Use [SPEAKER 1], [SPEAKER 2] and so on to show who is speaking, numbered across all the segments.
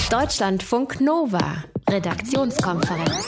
[SPEAKER 1] Deutschlandfunk Nova, Redaktionskonferenz.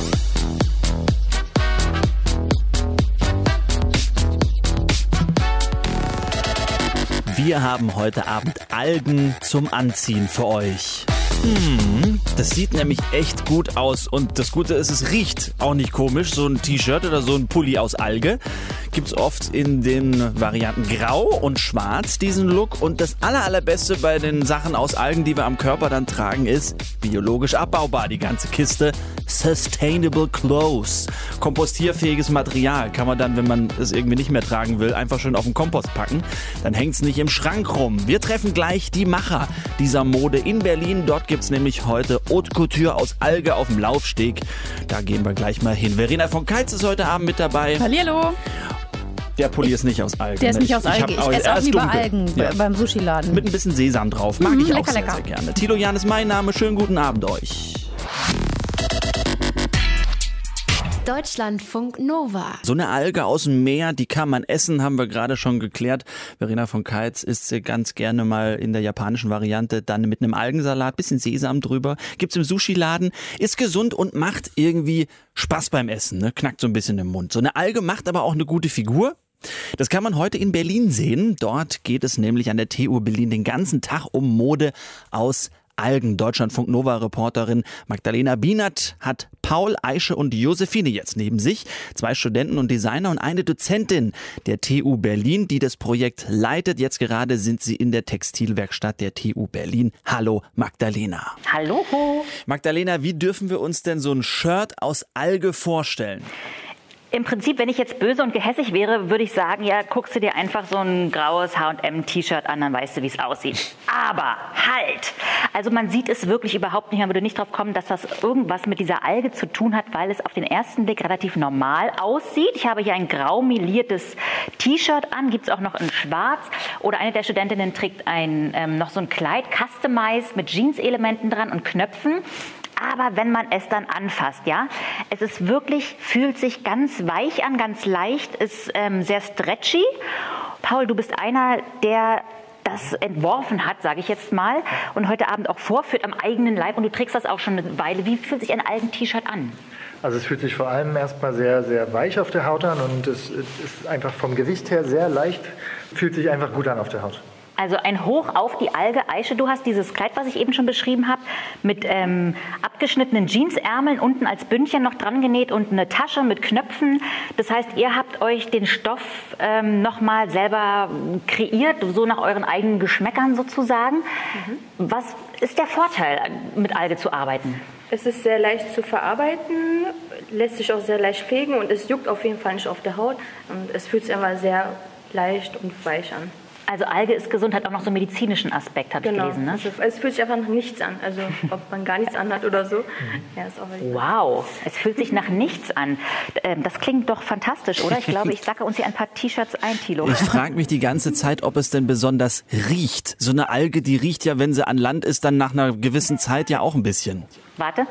[SPEAKER 2] Wir haben heute Abend Algen zum Anziehen für euch. Das sieht nämlich echt gut aus und das Gute ist, es riecht auch nicht komisch. So ein T-Shirt oder so ein Pulli aus Alge gibt's oft in den Varianten Grau und Schwarz, diesen Look. Und das Allerbeste bei den Sachen aus Algen, die wir am Körper dann tragen, ist biologisch abbaubar, die ganze Kiste. Sustainable Clothes. Kompostierfähiges Material kann man dann, wenn man es irgendwie nicht mehr tragen will, einfach schön auf den Kompost packen. Dann hängt's nicht im Schrank rum. Wir treffen gleich die Macher dieser Mode in Berlin. Dort gibt's nämlich heute Haute Couture aus Alge auf dem Laufsteg. Da gehen wir gleich mal hin. Verena von Keitz ist heute Abend mit dabei.
[SPEAKER 3] Hallihallo.
[SPEAKER 2] Der Pulli ist nicht aus Algen.
[SPEAKER 3] Der ist nicht aus Algen. Ich esse auch lieber
[SPEAKER 2] dunkel.
[SPEAKER 3] Algen beim Sushi-Laden.
[SPEAKER 2] Mit ein bisschen Sesam drauf. Mag ich auch
[SPEAKER 3] lecker.
[SPEAKER 2] sehr gerne. Thilo Jahn ist mein Name. Schönen guten Abend euch.
[SPEAKER 1] Deutschlandfunk Nova.
[SPEAKER 2] So eine Alge aus dem Meer, die kann man essen, haben wir gerade schon geklärt. Verena von Keitz isst sie ganz gerne mal in der japanischen Variante, dann mit einem Algensalat, bisschen Sesam drüber. Gibt's im Sushi-Laden, ist gesund und macht irgendwie Spaß beim Essen, ne? Knackt so ein bisschen im Mund. So eine Alge macht aber auch eine gute Figur. Das kann man heute in Berlin sehen. Dort geht es nämlich an der TU Berlin den ganzen Tag um Mode aus Algen. Deutschlandfunk Nova-Reporterin Magdalena Bienert hat Paul, Aische und Josephine jetzt neben sich. 2 Studenten und Designer und eine Dozentin der TU Berlin, die das Projekt leitet. Jetzt gerade sind sie in der Textilwerkstatt der TU Berlin. Hallo Magdalena.
[SPEAKER 4] Hallo.
[SPEAKER 2] Magdalena, wie dürfen wir uns denn so ein Shirt aus Alge vorstellen?
[SPEAKER 4] Im Prinzip, wenn ich jetzt böse und gehässig wäre, würde ich sagen, ja, guckst du dir einfach so ein graues H&M-T-Shirt an, dann weißt du, wie es aussieht. Aber halt! Also man sieht es wirklich überhaupt nicht, man würde nicht drauf kommen, dass das irgendwas mit dieser Alge zu tun hat, weil es auf den ersten Blick relativ normal aussieht. Ich habe hier ein grau meliertes T-Shirt an, gibt es auch noch in schwarz. Oder eine der Studentinnen trägt noch so ein Kleid, customized mit Jeans-Elementen dran und Knöpfen. Aber wenn man es dann anfasst, ja, es ist wirklich, fühlt sich ganz weich an, ganz leicht, ist sehr stretchy. Paul, du bist einer, der das entworfen hat, sage ich jetzt mal, und heute Abend auch vorführt am eigenen Leib und du trägst das auch schon eine Weile. Wie fühlt sich ein Algen-T-Shirt an?
[SPEAKER 5] Also es fühlt sich vor allem erstmal sehr, sehr weich auf der Haut an und es ist einfach vom Gewicht her sehr leicht, fühlt sich einfach gut an auf der Haut.
[SPEAKER 4] Also ein Hoch auf die Alge. Aische, du hast dieses Kleid, was ich eben schon beschrieben habe, mit abgeschnittenen Jeansärmeln, unten als Bündchen noch dran genäht und eine Tasche mit Knöpfen. Das heißt, ihr habt euch den Stoff nochmal selber kreiert, so nach euren eigenen Geschmäckern sozusagen. Was ist der Vorteil, mit Alge zu arbeiten?
[SPEAKER 6] Es ist sehr leicht zu verarbeiten, lässt sich auch sehr leicht pflegen und es juckt auf jeden Fall nicht auf der Haut. Und es fühlt sich immer sehr leicht und weich an.
[SPEAKER 4] Also Alge ist gesund, hat auch noch so einen medizinischen Aspekt, habe ich gelesen. Ne?
[SPEAKER 6] Also es fühlt sich einfach nach nichts an. Also ob man gar nichts anhat oder so. Ja, ist auch
[SPEAKER 4] wow, es fühlt sich nach nichts an. Das klingt doch fantastisch, oder? Ich glaube, ich sacke uns hier ein paar T-Shirts ein, Thilo.
[SPEAKER 2] Ich frage mich die ganze Zeit, ob es denn besonders riecht. So eine Alge, die riecht ja, wenn sie an Land ist, dann nach einer gewissen Zeit ja auch ein bisschen.
[SPEAKER 4] Warte.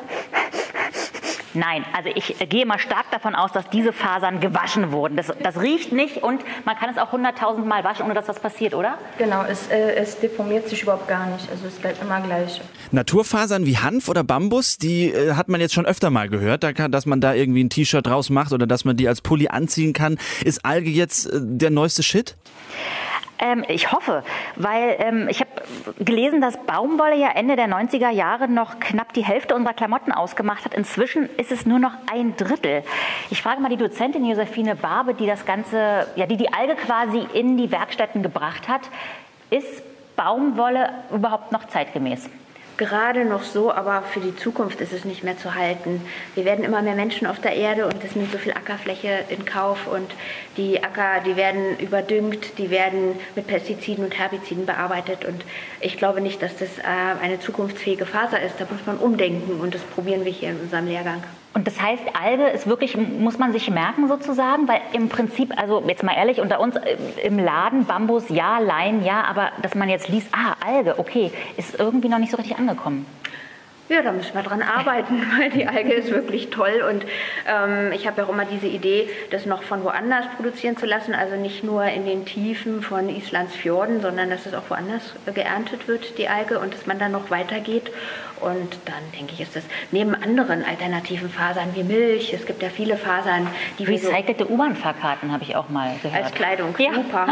[SPEAKER 4] Nein, also ich gehe mal stark davon aus, dass diese Fasern gewaschen wurden. Das riecht nicht und man kann es auch 100.000 Mal waschen, ohne dass was passiert, oder?
[SPEAKER 6] Genau, es deformiert sich überhaupt gar nicht. Also es bleibt immer gleich.
[SPEAKER 2] Naturfasern wie Hanf oder Bambus, die hat man jetzt schon öfter mal gehört, dass man da irgendwie ein T-Shirt draus macht oder dass man die als Pulli anziehen kann. Ist Alge jetzt der neueste Shit?
[SPEAKER 4] Ich hoffe, weil ich habe gelesen, dass Baumwolle ja Ende der 90er Jahre noch knapp die Hälfte unserer Klamotten ausgemacht hat. Inzwischen ist es nur noch 1/3. Ich frage mal die Dozentin Josephine Barbe, die das Ganze, ja, die Alge quasi in die Werkstätten gebracht hat. Ist Baumwolle überhaupt noch zeitgemäß?
[SPEAKER 7] Gerade noch so, aber für die Zukunft ist es nicht mehr zu halten. Wir werden immer mehr Menschen auf der Erde und es nimmt so viel Ackerfläche in Kauf und die Acker, die werden überdüngt, die werden mit Pestiziden und Herbiziden bearbeitet und ich glaube nicht, dass das eine zukunftsfähige Faser ist. Da muss man umdenken und das probieren wir hier in unserem Lehrgang.
[SPEAKER 4] Und das heißt, Alge ist wirklich, muss man sich merken sozusagen, weil im Prinzip, also jetzt mal ehrlich, unter uns im Laden, Bambus ja, Lein ja, aber dass man jetzt liest, Alge, okay, ist irgendwie noch nicht so richtig angekommen.
[SPEAKER 7] Ja, da müssen wir dran arbeiten, weil die Alge ist wirklich toll und ich habe ja auch immer diese Idee, das noch von woanders produzieren zu lassen, also nicht nur in den Tiefen von Islands Fjorden, sondern dass es auch woanders geerntet wird, die Alge, und dass man dann noch weitergeht. Und dann, denke ich, ist das neben anderen alternativen Fasern wie Milch, es gibt ja viele Fasern, die
[SPEAKER 4] recycelte U-Bahn-Fahrkarten habe ich auch mal gehört.
[SPEAKER 7] Als Kleidung,
[SPEAKER 4] ja.
[SPEAKER 7] Super.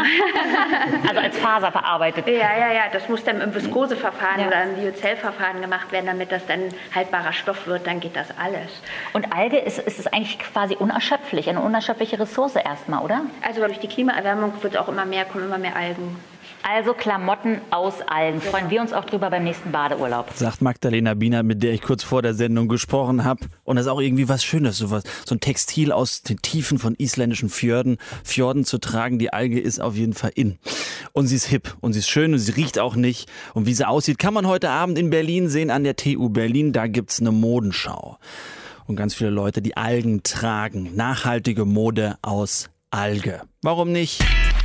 [SPEAKER 4] Also als Faser verarbeitet.
[SPEAKER 7] Ja, das muss dann im Viskoseverfahren oder im Biozellverfahren gemacht werden, damit das dann haltbarer Stoff wird, dann geht das alles.
[SPEAKER 4] Und Alge ist es eigentlich quasi unerschöpflich, eine unerschöpfliche Ressource erstmal, oder?
[SPEAKER 7] Also durch die Klimaerwärmung kommen immer mehr Algen.
[SPEAKER 4] Also Klamotten aus Algen. Freuen wir uns auch drüber beim nächsten Badeurlaub.
[SPEAKER 2] Sagt Magdalena Biener, mit der ich kurz vor der Sendung gesprochen habe. Und das ist auch irgendwie was Schönes, so ein Textil aus den Tiefen von isländischen Fjorden zu tragen. Die Alge ist auf jeden Fall in. Und sie ist hip und sie ist schön und sie riecht auch nicht. Und wie sie aussieht, kann man heute Abend in Berlin sehen, an der TU Berlin. Da gibt's eine Modenschau. Und ganz viele Leute, die Algen tragen. Nachhaltige Mode aus Alge. Warum nicht?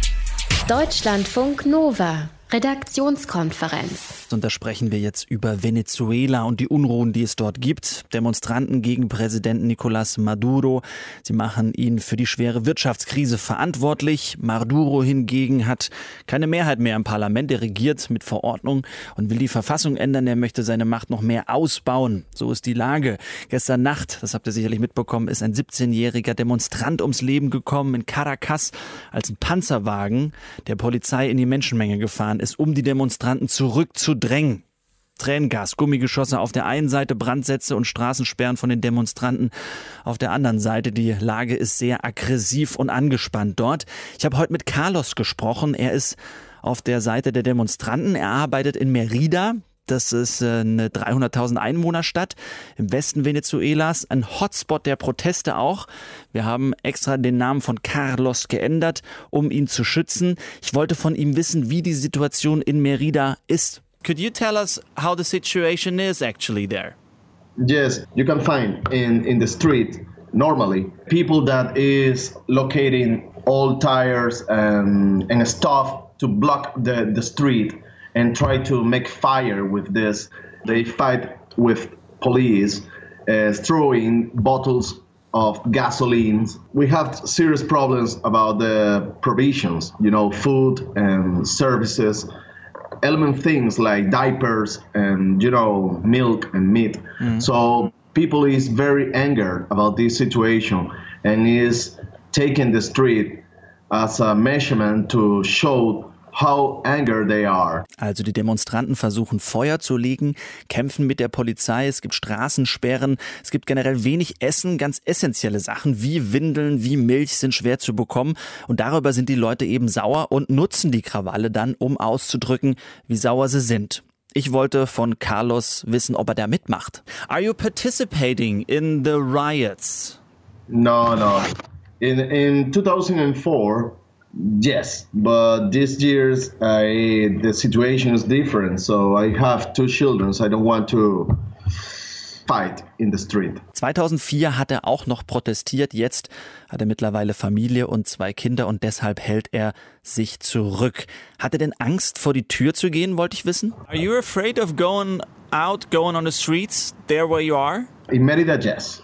[SPEAKER 1] Deutschlandfunk Nova, Redaktionskonferenz.
[SPEAKER 2] Und da sprechen wir jetzt über Venezuela und die Unruhen, die es dort gibt. Demonstranten gegen Präsidenten Nicolás Maduro. Sie machen ihn für die schwere Wirtschaftskrise verantwortlich. Maduro hingegen hat keine Mehrheit mehr im Parlament. Er regiert mit Verordnung und will die Verfassung ändern. Er möchte seine Macht noch mehr ausbauen. So ist die Lage. Gestern Nacht, das habt ihr sicherlich mitbekommen, ist ein 17-jähriger Demonstrant ums Leben gekommen in Caracas, als ein Panzerwagen der Polizei in die Menschenmenge gefahren ist, um die Demonstranten zurückzudrängen. Tränengas, Gummigeschosse auf der einen Seite, Brandsätze und Straßensperren von den Demonstranten auf der anderen Seite. Die Lage ist sehr aggressiv und angespannt dort. Ich habe heute mit Carlos gesprochen. Er ist auf der Seite der Demonstranten. Er arbeitet in Mérida. Das ist eine 300.000 Einwohnerstadt im Westen Venezuelas, ein Hotspot der Proteste auch. Wir haben extra den Namen von Carlos geändert, um ihn zu schützen. Ich wollte von ihm wissen, wie die Situation in Mérida ist. Could you tell us how the situation is actually there?
[SPEAKER 8] Yes, you can find in the street normally people that is locating all tires and stuff to block the street and try to make fire with this. They fight with police, throwing bottles of gasoline. We have serious problems about the provisions, food and services. Element things like diapers and milk and meat. So people is very angered about this situation and is taking the street as a measurement to show how angry they are.
[SPEAKER 2] Also die Demonstranten versuchen Feuer zu legen, kämpfen mit der Polizei, es gibt Straßensperren, es gibt generell wenig Essen, ganz essentielle Sachen wie Windeln, wie Milch sind schwer zu bekommen und darüber sind die Leute eben sauer und nutzen die Krawalle dann, um auszudrücken, wie sauer sie sind. Ich wollte von Carlos wissen, ob er da mitmacht. Are you participating in the riots?
[SPEAKER 8] No. In 2004, yes, but this year's the situation is different. So I have 2 children. So I don't want to fight in the street.
[SPEAKER 2] 2004 hat er auch noch protestiert. Jetzt hat er mittlerweile Familie und 2 Kinder und deshalb hält er sich zurück. Hat er denn Angst, vor die Tür zu gehen, wollte ich wissen? Are you afraid of going on the streets there where you are?
[SPEAKER 8] In Mérida, yes.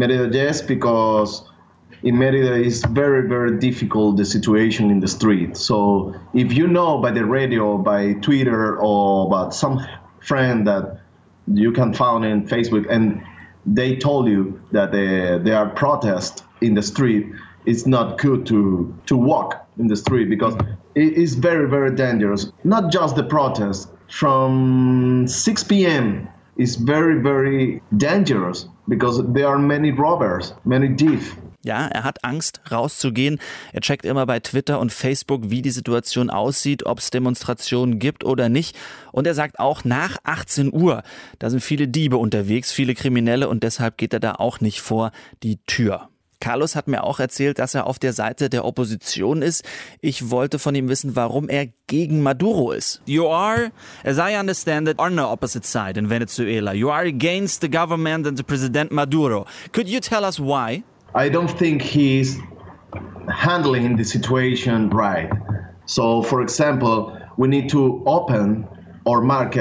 [SPEAKER 8] Because in Mérida is very, very difficult, the situation in the street. So if you know by the radio, by Twitter, or by some friend that you can find in Facebook, and they told you that there are protests in the street, it's not good to walk in the street because it is very, very dangerous. Not just the protest. From 6 p.m. is very, very dangerous because there are many robbers, many thieves.
[SPEAKER 2] Ja, er hat Angst, rauszugehen. Er checkt immer bei Twitter und Facebook, wie die Situation aussieht, ob es Demonstrationen gibt oder nicht. Und er sagt auch, nach 18 Uhr, da sind viele Diebe unterwegs, viele Kriminelle und deshalb geht er da auch nicht vor die Tür. Carlos hat mir auch erzählt, dass er auf der Seite der Opposition ist. Ich wollte von ihm wissen, warum er gegen Maduro ist. You are, as I understand it, on the opposite side in Venezuela. You are against the government and the President Maduro. Could you tell us why?
[SPEAKER 8] I don't think he's handling the situation right. So, for example, we need to open our market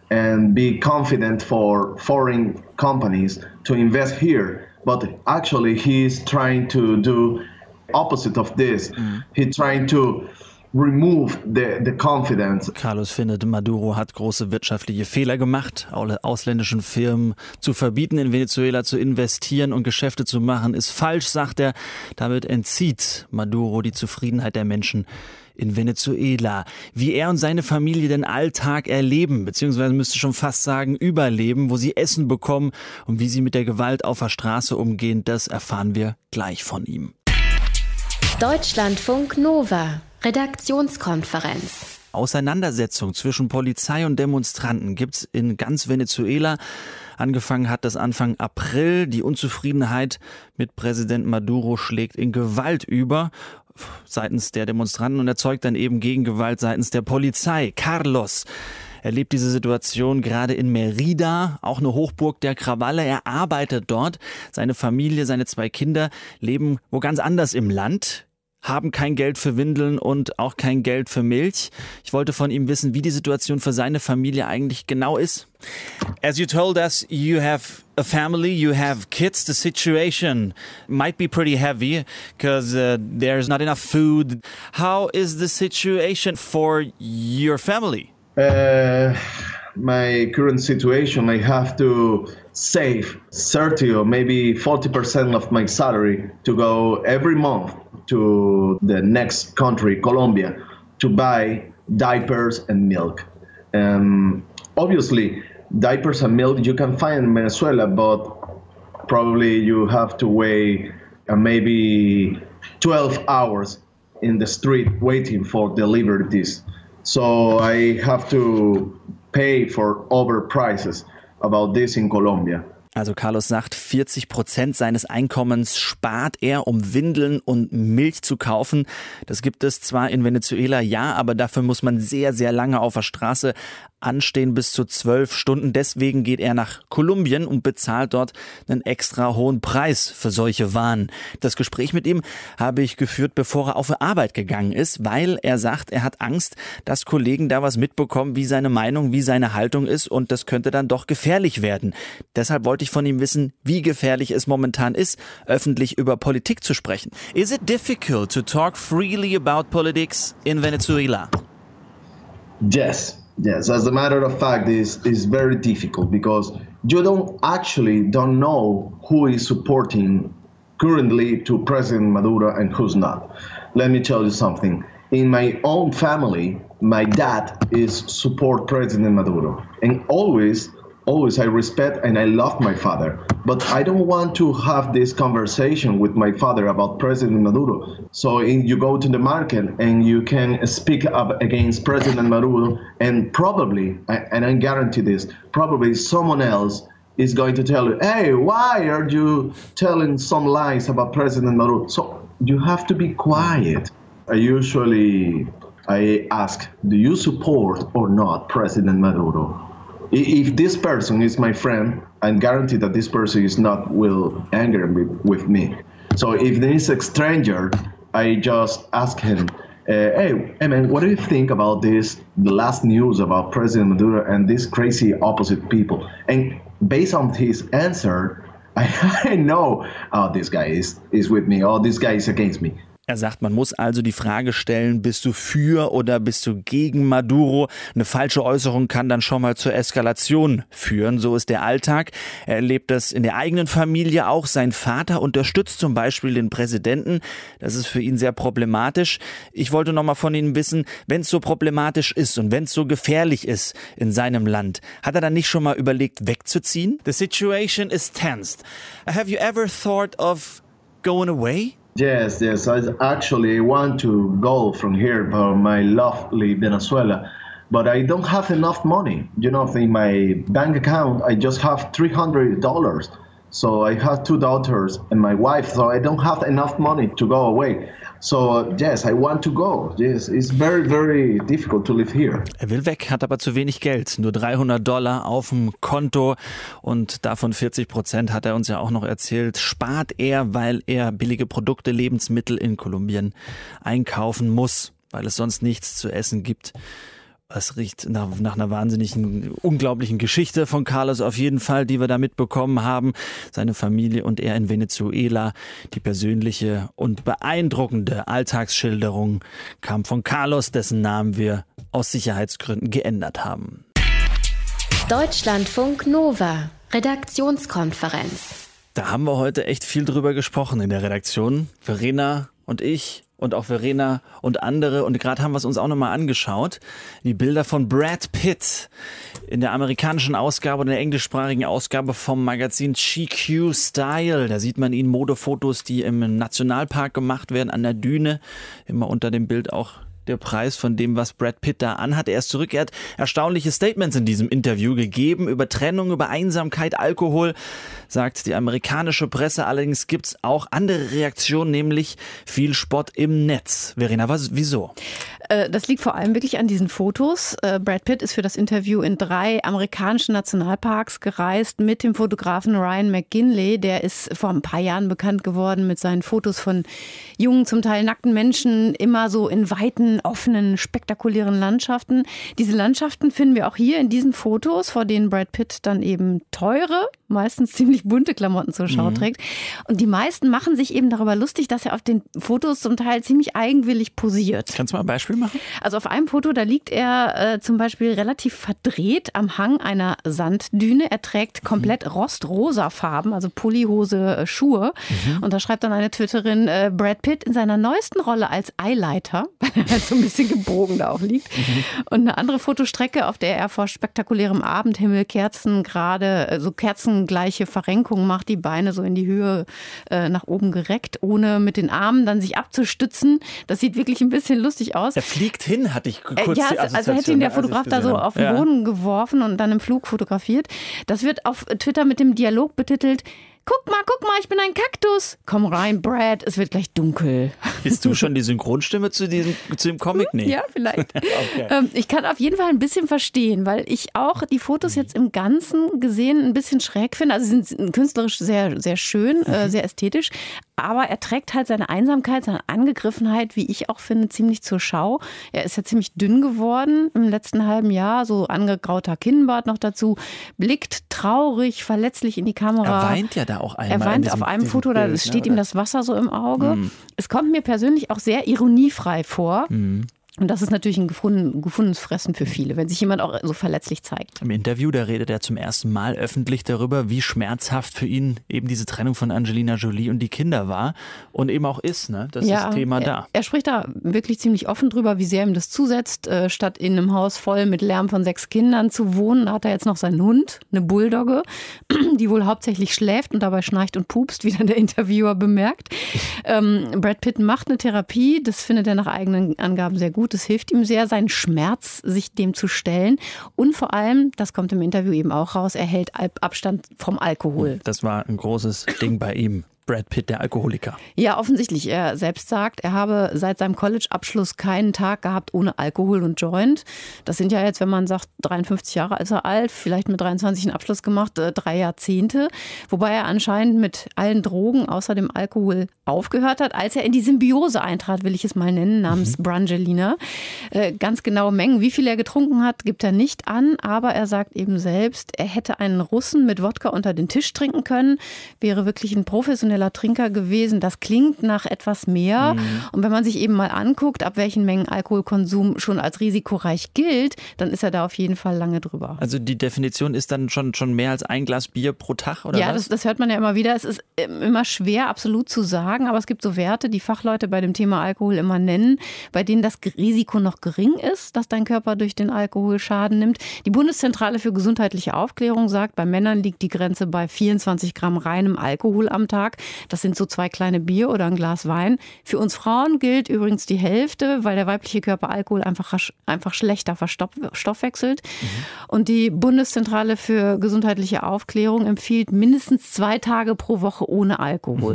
[SPEAKER 8] and be confident for foreign companies to invest here. But actually, he's trying to do opposite of this. He's trying to remove the confidence.
[SPEAKER 2] Carlos findet, Maduro hat große wirtschaftliche Fehler gemacht. Alle ausländischen Firmen zu verbieten, in Venezuela zu investieren und Geschäfte zu machen, ist falsch, sagt er. Damit entzieht Maduro die Zufriedenheit der Menschen in Venezuela. Wie er und seine Familie den Alltag erleben, beziehungsweise müsste schon fast sagen überleben, wo sie Essen bekommen und wie sie mit der Gewalt auf der Straße umgehen, das erfahren wir gleich von ihm.
[SPEAKER 1] Deutschlandfunk Nova, Redaktionskonferenz.
[SPEAKER 2] Auseinandersetzung zwischen Polizei und Demonstranten gibt's in ganz Venezuela. Angefangen hat das Anfang April. Die Unzufriedenheit mit Präsident Maduro schlägt in Gewalt über seitens der Demonstranten und erzeugt dann eben Gegengewalt seitens der Polizei. Carlos erlebt diese Situation gerade in Mérida, auch eine Hochburg der Krawalle. Er arbeitet dort. Seine Familie, seine 2 Kinder leben wo ganz anders im Land, haben kein Geld für Windeln und auch kein Geld für Milch. Ich wollte von ihm wissen, wie die Situation für seine Familie eigentlich genau ist. As you told us, you have a family, you have kids. The situation might be pretty heavy because there's not enough food. How is the situation for your family?
[SPEAKER 8] My current situation, I have to save 30 or maybe 40% of my salary to go every month to the next country, Colombia, to buy diapers and milk. Obviously, diapers and milk you can find in Venezuela, but probably you have to wait maybe 12 hours in the street waiting for deliveries. So I have to pay for overprices about this in Colombia.
[SPEAKER 2] Also Carlos sagt, 40% seines Einkommens spart er, um Windeln und Milch zu kaufen. Das gibt es zwar in Venezuela, ja, aber dafür muss man sehr, sehr lange auf der Straße anstehen, bis zu 12 Stunden. Deswegen geht er nach Kolumbien und bezahlt dort einen extra hohen Preis für solche Waren. Das Gespräch mit ihm habe ich geführt, bevor er auf die Arbeit gegangen ist, weil er sagt, er hat Angst, dass Kollegen da was mitbekommen, wie seine Meinung, wie seine Haltung ist und das könnte dann doch gefährlich werden. Deshalb wollte ich von ihm wissen, wie gefährlich es momentan ist, öffentlich über Politik zu sprechen. Is it difficult to talk freely about politics in Venezuela?
[SPEAKER 8] Yes, as a matter of fact, it's very difficult because you don't know who is supporting currently to President Maduro and who's not. Let me tell you something. In my own family, my dad is support President Maduro, and always I respect and I love my father, but I don't want to have this conversation with my father about President Maduro. So you go to the market and you can speak up against President Maduro, and probably, and I guarantee this, probably someone else is going to tell you, hey, why are you telling some lies about President Maduro? So you have to be quiet. I ask, do you support or not President Maduro? If this person is my friend, I guarantee that this person is not will anger me with me. So if there is a stranger, I just ask him, hey man, what do you think about this, the last news about President Maduro and these crazy opposite people? And based on his answer, I know, oh, this guy is with me, oh, this guy is against me.
[SPEAKER 2] Er sagt, man muss also die Frage stellen, bist du für oder bist du gegen Maduro? Eine falsche Äußerung kann dann schon mal zur Eskalation führen. So ist der Alltag. Er erlebt das in der eigenen Familie auch. Sein Vater unterstützt zum Beispiel den Präsidenten. Das ist für ihn sehr problematisch. Ich wollte noch mal von Ihnen wissen, wenn es so problematisch ist und wenn es so gefährlich ist in seinem Land, hat er dann nicht schon mal überlegt, wegzuziehen? The situation is tensed. Have you ever thought of going away?
[SPEAKER 8] Yes. I actually want to go from here for my lovely Venezuela, but I don't have enough money. You know, in my bank account, I just have $300. So I have 2 daughters and my wife, so I don't have enough money to go away. So yes, I want to go. Yes, it's very, very difficult to live here.
[SPEAKER 2] Er will weg, hat aber zu wenig Geld. Nur $300 auf dem Konto und davon 40%, hat er uns ja auch noch erzählt, spart er, weil er billige Produkte, Lebensmittel in Kolumbien einkaufen muss, weil es sonst nichts zu essen gibt. Es riecht nach einer wahnsinnigen, unglaublichen Geschichte von Carlos auf jeden Fall, die wir da mitbekommen haben. Seine Familie und er in Venezuela. Die persönliche und beeindruckende Alltagsschilderung kam von Carlos, dessen Namen wir aus Sicherheitsgründen geändert haben.
[SPEAKER 1] Deutschlandfunk Nova, Redaktionskonferenz.
[SPEAKER 2] Da haben wir heute echt viel drüber gesprochen in der Redaktion. Verena und ich. Und auch Verena und andere. Und gerade haben wir es uns auch nochmal angeschaut. Die Bilder von Brad Pitt in der amerikanischen Ausgabe und der englischsprachigen Ausgabe vom Magazin GQ Style. Da sieht man ihn, Modefotos, die im Nationalpark gemacht werden, an der Düne. Immer unter dem Bild auch der Preis von dem, was Brad Pitt da anhat. Er ist zurück. Er hat erstaunliche Statements in diesem Interview gegeben über Trennung, über Einsamkeit, Alkohol, sagt die amerikanische Presse. Allerdings gibt es auch andere Reaktionen, nämlich viel Spott im Netz. Verena, wieso?
[SPEAKER 3] Das liegt vor allem wirklich an diesen Fotos. Brad Pitt ist für das Interview in 3 amerikanischen Nationalparks gereist mit dem Fotografen Ryan McGinley. Der ist vor ein paar Jahren bekannt geworden mit seinen Fotos von jungen, zum Teil nackten Menschen, immer so in weiten, offenen, spektakulären Landschaften. Diese Landschaften finden wir auch hier in diesen Fotos, vor denen Brad Pitt dann eben teure, meistens ziemlich bunte Klamotten zur Schau trägt. Und die meisten machen sich eben darüber lustig, dass er auf den Fotos zum Teil ziemlich eigenwillig posiert.
[SPEAKER 2] Kannst du mal ein Beispiel machen?
[SPEAKER 3] Also auf einem Foto, da liegt er zum Beispiel relativ verdreht am Hang einer Sanddüne. Er trägt komplett rostrosa Farben, also Pullohose, Schuhe. Und da schreibt dann eine Twitterin, Brad Pitt in seiner neuesten Rolle als Eileiter, weil er halt so ein bisschen gebogen da auch liegt. Und eine andere Fotostrecke, auf der er vor spektakulärem Abendhimmel kerzengleiche Verrenkungen macht, die Beine so in die Höhe nach oben gereckt, ohne mit den Armen dann sich abzustützen. Das sieht wirklich ein bisschen lustig aus.
[SPEAKER 2] Er fliegt hin, hatte ich kurz die Assoziation.
[SPEAKER 3] Also hätte ihn der Fotograf da so auf den Boden geworfen und dann im Flug fotografiert. Das wird auf Twitter mit dem Dialog betitelt: Guck mal, ich bin ein Kaktus. Komm rein, Brad, es wird gleich dunkel.
[SPEAKER 2] Bist du schon die Synchronstimme zu dem Comic? Nee.
[SPEAKER 3] Ja, vielleicht.
[SPEAKER 2] Okay.
[SPEAKER 3] Ich kann auf jeden Fall ein bisschen verstehen, weil ich auch die Fotos jetzt im Ganzen gesehen ein bisschen schräg finde. Also sie sind künstlerisch sehr, sehr schön, sehr ästhetisch. Aber er trägt halt seine Einsamkeit, seine Angegriffenheit, wie ich auch finde, ziemlich zur Schau. Er ist ja ziemlich dünn geworden im letzten halben Jahr, so angegrauter Kinnbart noch dazu, blickt traurig, verletzlich in die Kamera.
[SPEAKER 2] Er weint ja da auch einmal.
[SPEAKER 3] Er weint auf einem Foto, da steht ihm das Wasser so im Auge. Es kommt mir persönlich auch sehr ironiefrei vor. Und das ist natürlich ein gefundenes Fressen für viele, wenn sich jemand auch so verletzlich zeigt.
[SPEAKER 2] Im Interview, da redet er zum ersten Mal öffentlich darüber, wie schmerzhaft für ihn eben diese Trennung von Angelina Jolie und die Kinder war und eben auch ist, ne? Das ist Thema da.
[SPEAKER 3] Er spricht da wirklich ziemlich offen drüber, wie sehr ihm das zusetzt. Statt in einem Haus voll mit Lärm von 6 Kindern zu wohnen, hat er jetzt noch seinen Hund, eine Bulldogge, die wohl hauptsächlich schläft und dabei schnarcht und pupst, wie dann der Interviewer bemerkt. Brad Pitt macht eine Therapie, das findet er nach eigenen Angaben sehr gut. Es hilft ihm sehr, seinen Schmerz, sich dem zu stellen. Und vor allem, das kommt im Interview eben auch raus, er hält Abstand vom Alkohol.
[SPEAKER 2] Das war ein großes Ding bei ihm. Brad Pitt, der Alkoholiker.
[SPEAKER 3] Ja, offensichtlich. Er selbst sagt, er habe seit seinem College-Abschluss keinen Tag gehabt ohne Alkohol und Joint. Das sind ja jetzt, wenn man sagt, 53 Jahre ist er alt, vielleicht mit 23 einen Abschluss gemacht, 3 Jahrzehnte. Wobei er anscheinend mit allen Drogen außer dem Alkohol aufgehört hat, als er in die Symbiose eintrat, will ich es mal nennen, namens Brangelina. Ganz genaue Mengen, wie viel er getrunken hat, gibt er nicht an, aber er sagt eben selbst, er hätte einen Russen mit Wodka unter den Tisch trinken können, wäre wirklich ein professioneller Trinker gewesen. Das klingt nach etwas mehr. Und wenn man sich eben mal anguckt, ab welchen Mengen Alkoholkonsum schon als risikoreich gilt, dann ist er da auf jeden Fall lange drüber.
[SPEAKER 2] Also die Definition ist dann schon mehr als ein Glas Bier pro Tag, oder was?
[SPEAKER 3] Ja, das hört man ja immer wieder. Es ist immer schwer, absolut zu sagen, aber es gibt so Werte, die Fachleute bei dem Thema Alkohol immer nennen, bei denen das Risiko noch gering ist, dass dein Körper durch den Alkohol Schaden nimmt. Die Bundeszentrale für gesundheitliche Aufklärung sagt, bei Männern liegt die Grenze bei 24 Gramm reinem Alkohol am Tag. Das sind so 2 kleine Bier oder ein Glas Wein. Für uns Frauen gilt übrigens die Hälfte, weil der weibliche Körper Alkohol einfach schlechter verstoffwechselt. Und die Bundeszentrale für gesundheitliche Aufklärung empfiehlt mindestens 2 Tage pro Woche ohne Alkohol.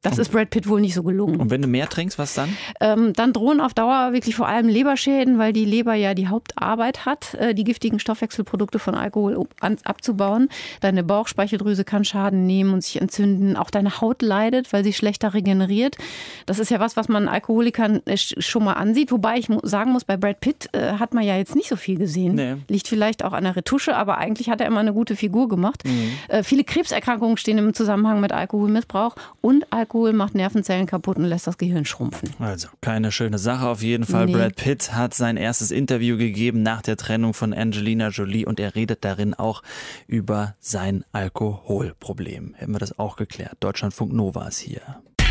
[SPEAKER 3] Das ist Brad Pitt wohl nicht so gelungen.
[SPEAKER 2] Und wenn du mehr trinkst, was dann?
[SPEAKER 3] Dann drohen auf Dauer wirklich vor allem Leberschäden, weil die Leber ja die Hauptarbeit hat, die giftigen Stoffwechselprodukte von Alkohol abzubauen. Deine Bauchspeicheldrüse kann Schaden nehmen und sich entzünden. Auch deine Haut leidet, weil sie schlechter regeneriert. Das ist ja was man Alkoholikern schon mal ansieht. Wobei ich sagen muss, bei Brad Pitt hat man ja jetzt nicht so viel gesehen. Nee. Liegt vielleicht auch an der Retusche, aber eigentlich hat er immer eine gute Figur gemacht. Viele Krebserkrankungen stehen im Zusammenhang mit Alkoholmissbrauch und Alkohol macht Nervenzellen kaputt und lässt das Gehirn schrumpfen.
[SPEAKER 2] Also keine schöne Sache auf jeden Fall. Nee. Brad Pitt hat sein erstes Interview gegeben nach der Trennung von Angelina Jolie und er redet darin auch über sein Alkoholproblem. Hätten wir das auch geklärt. Deutschlandfunk Nova ist hier.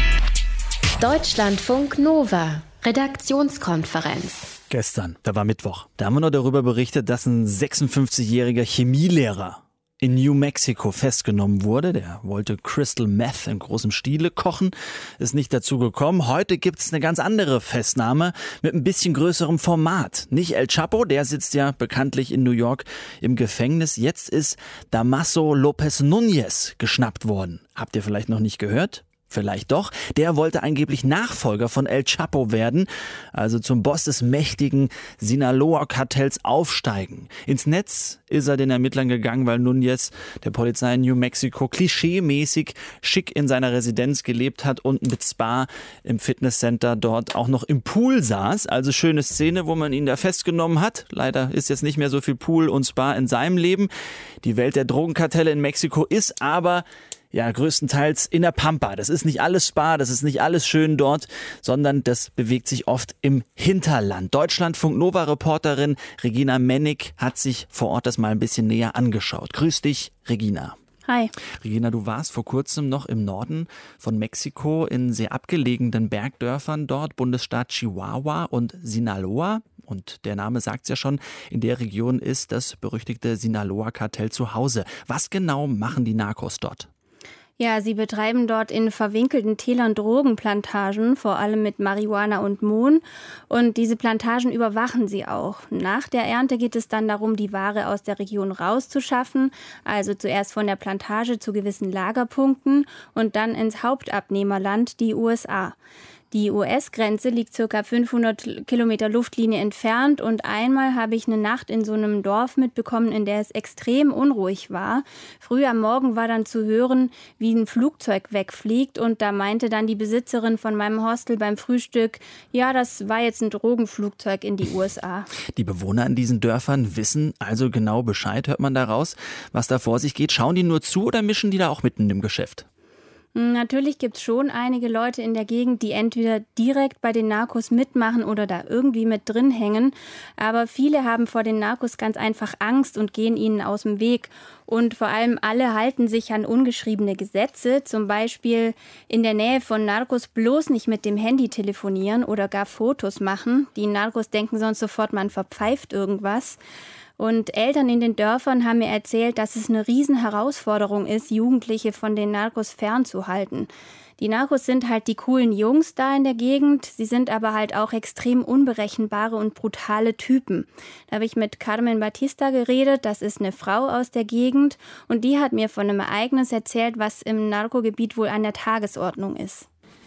[SPEAKER 1] Deutschlandfunk Nova, Redaktionskonferenz.
[SPEAKER 2] Gestern, da war Mittwoch. Da haben wir noch darüber berichtet, dass ein 56-jähriger Chemielehrer in New Mexico festgenommen wurde. Der wollte Crystal Meth in großem Stile kochen, ist nicht dazu gekommen. Heute gibt es eine ganz andere Festnahme mit ein bisschen größerem Format. Nicht El Chapo, der sitzt ja bekanntlich in New York im Gefängnis. Jetzt ist Damaso López Núñez geschnappt worden. Habt ihr vielleicht noch nicht gehört? Vielleicht doch. Der wollte angeblich Nachfolger von El Chapo werden, also zum Boss des mächtigen Sinaloa-Kartells aufsteigen. Ins Netz ist er den Ermittlern gegangen, weil Núñez der Polizei in New Mexico klischeemäßig schick in seiner Residenz gelebt hat und mit Spa im Fitnesscenter dort auch noch im Pool saß. Also schöne Szene, wo man ihn da festgenommen hat. Leider ist jetzt nicht mehr so viel Pool und Spa in seinem Leben. Die Welt der Drogenkartelle in Mexiko ist aber größtenteils in der Pampa. Das ist nicht alles Spa, das ist nicht alles schön dort, sondern das bewegt sich oft im Hinterland. Deutschlandfunk Nova-Reporterin Regina Mennig hat sich vor Ort das mal ein bisschen näher angeschaut. Grüß dich, Regina.
[SPEAKER 9] Hi.
[SPEAKER 2] Regina, du warst vor kurzem noch im Norden von Mexiko in sehr abgelegenen Bergdörfern dort, Bundesstaat Chihuahua und Sinaloa. Und der Name sagt es ja schon, in der Region ist das berüchtigte Sinaloa-Kartell zu Hause. Was genau machen die Narcos dort?
[SPEAKER 9] Ja, sie betreiben dort in verwinkelten Tälern Drogenplantagen, vor allem mit Marihuana und Mohn. Und diese Plantagen überwachen sie auch. Nach der Ernte geht es dann darum, die Ware aus der Region rauszuschaffen. Also zuerst von der Plantage zu gewissen Lagerpunkten und dann ins Hauptabnehmerland, die USA. Die US-Grenze liegt ca. 500 Kilometer Luftlinie entfernt und einmal habe ich eine Nacht in so einem Dorf mitbekommen, in der es extrem unruhig war. Früh am Morgen war dann zu hören, wie ein Flugzeug wegfliegt und da meinte dann die Besitzerin von meinem Hostel beim Frühstück, ja, das war jetzt ein Drogenflugzeug in die USA.
[SPEAKER 2] Die Bewohner in diesen Dörfern wissen also genau Bescheid, hört man daraus, was da vor sich geht. Schauen die nur zu oder mischen die da auch mitten im Geschäft?
[SPEAKER 9] Natürlich gibt es schon einige Leute in der Gegend, die entweder direkt bei den Narcos mitmachen oder da irgendwie mit drin hängen. Aber viele haben vor den Narcos ganz einfach Angst und gehen ihnen aus dem Weg. Und vor allem alle halten sich an ungeschriebene Gesetze. Zum Beispiel in der Nähe von Narcos bloß nicht mit dem Handy telefonieren oder gar Fotos machen. Die Narcos denken sonst sofort, man verpfeift irgendwas. Und Eltern in den Dörfern haben mir erzählt, dass es eine Riesenherausforderung ist, Jugendliche von den Narcos fernzuhalten. Die Narcos sind halt die coolen Jungs da in der Gegend, sie sind aber halt auch extrem unberechenbare und brutale Typen. Da habe ich mit Carmen Batista geredet, das ist eine Frau aus der Gegend und die hat mir von einem Ereignis erzählt, was im Narcogebiet wohl an der Tagesordnung ist.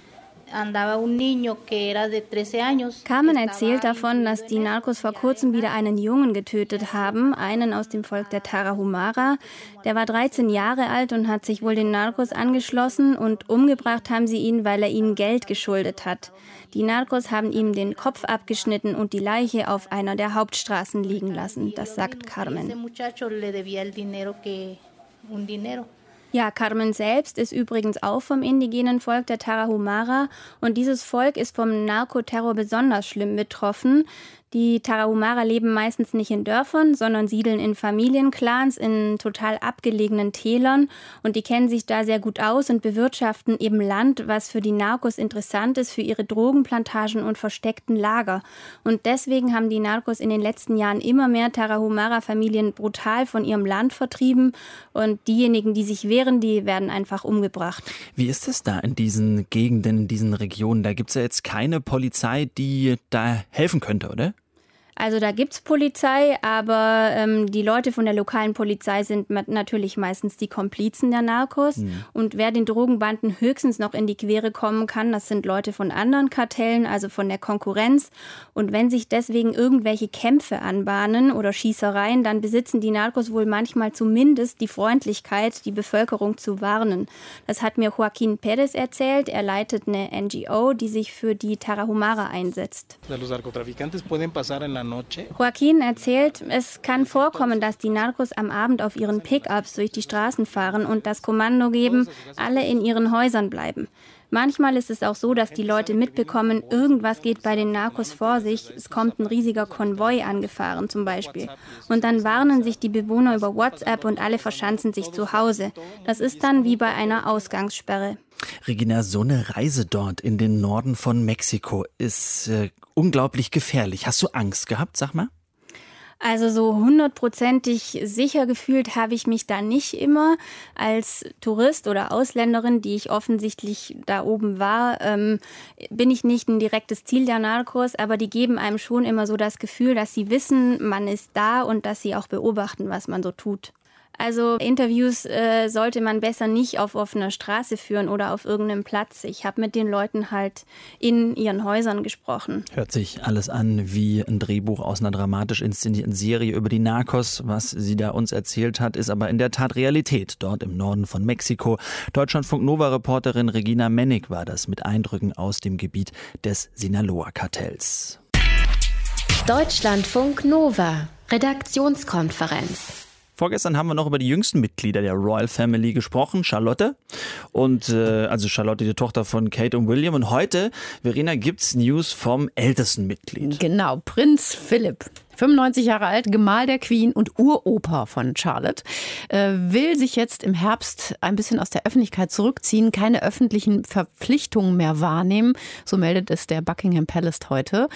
[SPEAKER 9] Carmen erzählt davon, dass die Narcos vor kurzem wieder einen Jungen getötet haben, einen aus dem Volk der Tarahumara. Der war 13 Jahre alt und hat sich wohl den Narcos angeschlossen und umgebracht haben sie ihn, weil er ihnen Geld geschuldet hat. Die Narcos haben ihm den Kopf abgeschnitten und die Leiche auf einer der Hauptstraßen liegen lassen, das sagt Carmen. Ja, Carmen selbst ist übrigens auch vom indigenen Volk der Tarahumara und dieses Volk ist vom Narkoterror besonders schlimm betroffen. Die Tarahumara leben meistens nicht in Dörfern, sondern siedeln in Familienclans in total abgelegenen Tälern und die kennen sich da sehr gut aus und bewirtschaften eben Land, was für die Narcos interessant ist, für ihre Drogenplantagen und versteckten Lager. Und deswegen haben die Narcos in den letzten Jahren immer mehr Tarahumara-Familien brutal von ihrem Land vertrieben und diejenigen, die sich wehren, die werden einfach umgebracht.
[SPEAKER 2] Wie ist es da in diesen Gegenden, in diesen Regionen? Da gibt es ja jetzt keine Polizei, die da helfen könnte, oder?
[SPEAKER 9] Also da gibt's Polizei, aber die Leute von der lokalen Polizei sind natürlich meistens die Komplizen der Narcos. Und wer den Drogenbanden höchstens noch in die Quere kommen kann, das sind Leute von anderen Kartellen, also von der Konkurrenz. Und wenn sich deswegen irgendwelche Kämpfe anbahnen oder Schießereien, dann besitzen die Narcos wohl manchmal zumindest die Freundlichkeit, die Bevölkerung zu warnen. Das hat mir Joaquín Pérez erzählt. Er leitet eine NGO, die sich für die Tarahumara einsetzt. Joaquín erzählt, es kann vorkommen, dass die Narcos am Abend auf ihren Pickups durch die Straßen fahren und das Kommando geben, alle in ihren Häusern bleiben. Manchmal ist es auch so, dass die Leute mitbekommen, irgendwas geht bei den Narcos vor sich. Es kommt ein riesiger Konvoi angefahren zum Beispiel. Und dann warnen sich die Bewohner über WhatsApp und alle verschanzen sich zu Hause. Das ist dann wie bei einer Ausgangssperre.
[SPEAKER 2] Regina, so eine Reise dort in den Norden von Mexiko ist unglaublich gefährlich. Hast du Angst gehabt, sag mal?
[SPEAKER 9] Also so 100%ig sicher gefühlt habe ich mich da nicht immer. Als Tourist oder Ausländerin, die ich offensichtlich da oben war, bin ich nicht ein direktes Ziel der Narcos, aber die geben einem schon immer so das Gefühl, dass sie wissen, man ist da und dass sie auch beobachten, was man so tut. Also Interviews sollte man besser nicht auf offener Straße führen oder auf irgendeinem Platz. Ich habe mit den Leuten halt in ihren Häusern gesprochen.
[SPEAKER 2] Hört sich alles an wie ein Drehbuch aus einer dramatisch inszenierten Serie über die Narcos. Was sie da uns erzählt hat, ist aber in der Tat Realität. Dort im Norden von Mexiko. Deutschlandfunk-Nova-Reporterin Regina Mennig war das mit Eindrücken aus dem Gebiet des Sinaloa-Kartells.
[SPEAKER 1] Deutschlandfunk Nova, Redaktionskonferenz.
[SPEAKER 2] Vorgestern haben wir noch über die jüngsten Mitglieder der Royal Family gesprochen, Charlotte. Und also Charlotte, die Tochter von Kate und William. Und heute, Verena, gibt's News vom ältesten Mitglied.
[SPEAKER 3] Genau, Prinz Philipp. 95 Jahre alt, Gemahl der Queen und Uropa von Charlotte, will sich jetzt im Herbst ein bisschen aus der Öffentlichkeit zurückziehen, keine öffentlichen Verpflichtungen mehr wahrnehmen, so meldet es der Buckingham Palace heute.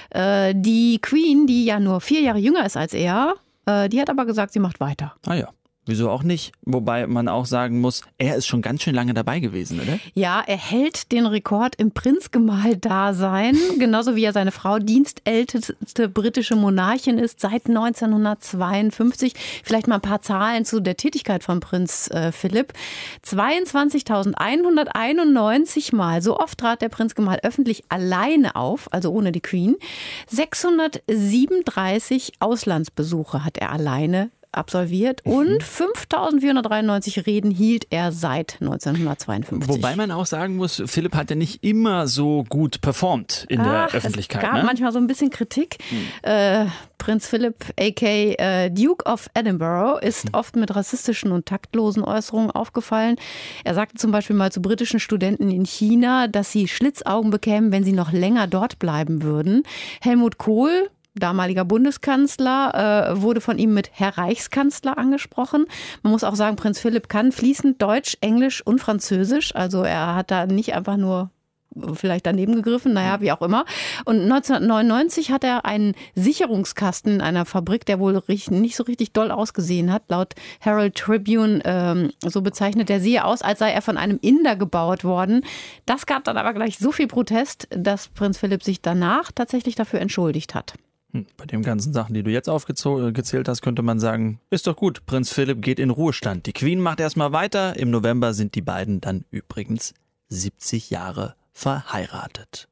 [SPEAKER 3] Die Queen, die ja nur 4 Jahre jünger ist als er, die hat aber gesagt, sie macht weiter.
[SPEAKER 2] Ah ja. Wieso auch nicht? Wobei man auch sagen muss, er ist schon ganz schön lange dabei gewesen, oder?
[SPEAKER 3] Ja, er hält den Rekord im Prinzgemahl-Dasein, genauso wie er seine Frau dienstälteste britische Monarchin ist seit 1952. Vielleicht mal ein paar Zahlen zu der Tätigkeit von Prinz Philipp. 22.191 Mal, so oft trat der Prinzgemahl öffentlich alleine auf, also ohne die Queen. 637 Auslandsbesuche hat er alleine absolviert und 5.493 Reden hielt er seit 1952.
[SPEAKER 2] Wobei man auch sagen muss, Philipp hat ja nicht immer so gut performt in der Öffentlichkeit.
[SPEAKER 3] Es gab manchmal so ein bisschen Kritik. Prinz Philipp, a.k.a. Duke of Edinburgh, ist oft mit rassistischen und taktlosen Äußerungen aufgefallen. Er sagte zum Beispiel mal zu britischen Studenten in China, dass sie Schlitzaugen bekämen, wenn sie noch länger dort bleiben würden. Helmut Kohl, damaliger Bundeskanzler, wurde von ihm mit Herr Reichskanzler angesprochen. Man muss auch sagen, Prinz Philipp kann fließend Deutsch, Englisch und Französisch. Also er hat da nicht einfach nur vielleicht daneben gegriffen, naja, wie auch immer. Und 1999 hat er einen Sicherungskasten in einer Fabrik, der wohl nicht so richtig doll ausgesehen hat. Laut Herald Tribune, so bezeichnet er sie aus, als sei er von einem Inder gebaut worden. Das gab dann aber gleich so viel Protest, dass Prinz Philipp sich danach tatsächlich dafür entschuldigt hat.
[SPEAKER 2] Bei den ganzen Sachen, die du jetzt aufgezählt hast, könnte man sagen, ist doch gut, Prinz Philipp geht in Ruhestand. Die Queen macht erstmal weiter. Im November sind die beiden dann übrigens 70 Jahre verheiratet.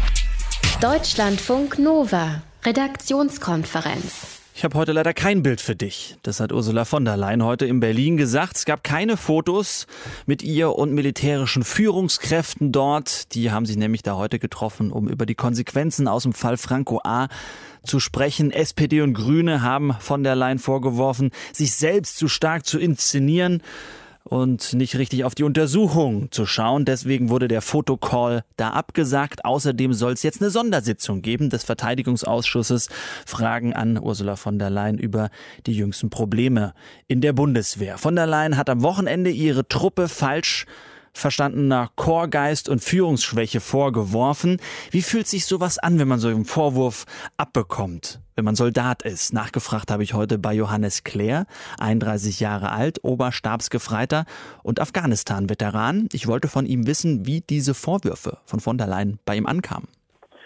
[SPEAKER 1] Deutschlandfunk Nova, Redaktionskonferenz.
[SPEAKER 2] Ich habe heute leider kein Bild für dich. Das hat Ursula von der Leyen heute in Berlin gesagt. Es gab keine Fotos mit ihr und militärischen Führungskräften dort. Die haben sich nämlich da heute getroffen, um über die Konsequenzen aus dem Fall Franco A. zu sprechen. SPD und Grüne haben von der Leyen vorgeworfen, sich selbst zu stark zu inszenieren und nicht richtig auf die Untersuchung zu schauen. Deswegen wurde der Fotocall da abgesagt. Außerdem soll es jetzt eine Sondersitzung geben des Verteidigungsausschusses. Fragen an Ursula von der Leyen über die jüngsten Probleme in der Bundeswehr. Von der Leyen hat am Wochenende ihre Truppe falsch verstandener Korpsgeist und Führungsschwäche vorgeworfen. Wie fühlt sich sowas an, wenn man so einen Vorwurf abbekommt, wenn man Soldat ist? Nachgefragt habe ich heute bei Johannes Claire, 31 Jahre alt, Oberstabsgefreiter und Afghanistan-Veteran. Ich wollte von ihm wissen, wie diese Vorwürfe von der Leyen bei ihm ankamen.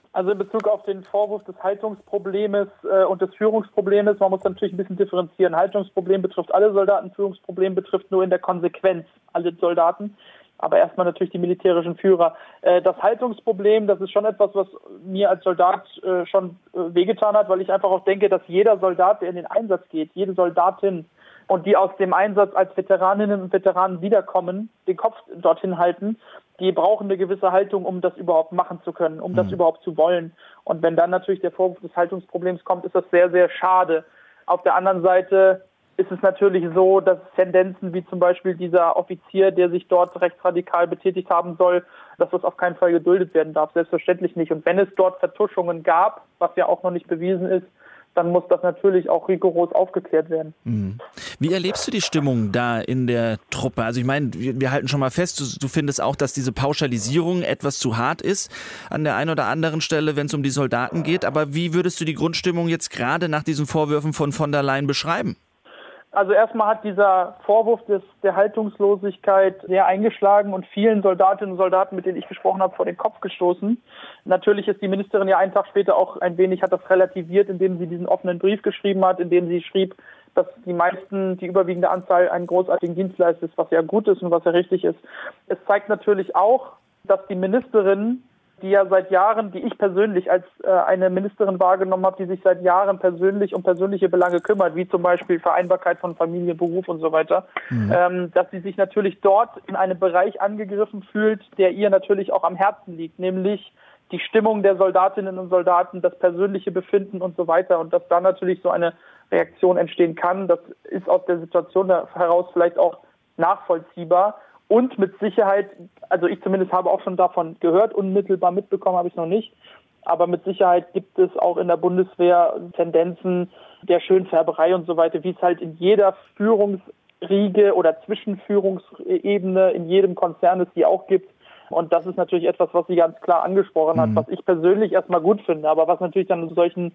[SPEAKER 10] Also in Bezug auf den Vorwurf des Haltungsproblems und des Führungsproblems, man muss natürlich ein bisschen differenzieren. Haltungsproblem betrifft alle Soldaten, Führungsproblem betrifft nur in der Konsequenz alle Soldaten, aber erstmal natürlich die militärischen Führer. Das Haltungsproblem, das ist schon etwas, was mir als Soldat schon wehgetan hat, weil ich einfach auch denke, dass jeder Soldat, der in den Einsatz geht, jede Soldatin und die aus dem Einsatz als Veteraninnen und Veteranen wiederkommen, den Kopf dorthin halten, die brauchen eine gewisse Haltung, um das überhaupt machen zu können, um das überhaupt zu wollen. Und wenn dann natürlich der Vorwurf des Haltungsproblems kommt, ist das sehr, sehr schade. Auf der anderen Seite ist es natürlich so, dass Tendenzen wie zum Beispiel dieser Offizier, der sich dort rechtsradikal betätigt haben soll, dass das auf keinen Fall geduldet werden darf, selbstverständlich nicht. Und wenn es dort Vertuschungen gab, was ja auch noch nicht bewiesen ist, dann muss das natürlich auch rigoros aufgeklärt werden.
[SPEAKER 2] Wie erlebst du die Stimmung da in der Truppe? Also ich meine, wir halten schon mal fest, du findest auch, dass diese Pauschalisierung etwas zu hart ist an der einen oder anderen Stelle, wenn es um die Soldaten geht. Aber wie würdest du die Grundstimmung jetzt gerade nach diesen Vorwürfen von der Leyen beschreiben?
[SPEAKER 10] Also erstmal hat dieser Vorwurf der Haltungslosigkeit sehr eingeschlagen und vielen Soldatinnen und Soldaten, mit denen ich gesprochen habe, vor den Kopf gestoßen. Natürlich ist die Ministerin ja einen Tag später auch ein wenig, hat das relativiert, indem sie diesen offenen Brief geschrieben hat, indem sie schrieb, dass die überwiegende Anzahl einen großartigen Dienst leistet, was ja gut ist und was ja richtig ist. Es zeigt natürlich auch, dass die Ministerin, die ja seit Jahren, die ich persönlich als eine Ministerin wahrgenommen habe, die sich seit Jahren persönlich um persönliche Belange kümmert, wie zum Beispiel Vereinbarkeit von Familie, Beruf und so weiter, dass sie sich natürlich dort in einem Bereich angegriffen fühlt, der ihr natürlich auch am Herzen liegt, nämlich die Stimmung der Soldatinnen und Soldaten, das persönliche Befinden und so weiter. Und dass da natürlich so eine Reaktion entstehen kann, das ist aus der Situation heraus vielleicht auch nachvollziehbar. Und mit Sicherheit, also ich zumindest habe auch schon davon gehört, unmittelbar mitbekommen habe ich es noch nicht, aber mit Sicherheit gibt es auch in der Bundeswehr Tendenzen der Schönfärberei und so weiter, wie es halt in jeder Führungsriege oder Zwischenführungsebene in jedem Konzern es die auch gibt. Und das ist natürlich etwas, was sie ganz klar angesprochen hat, was ich persönlich erstmal gut finde, aber was natürlich dann zu solchen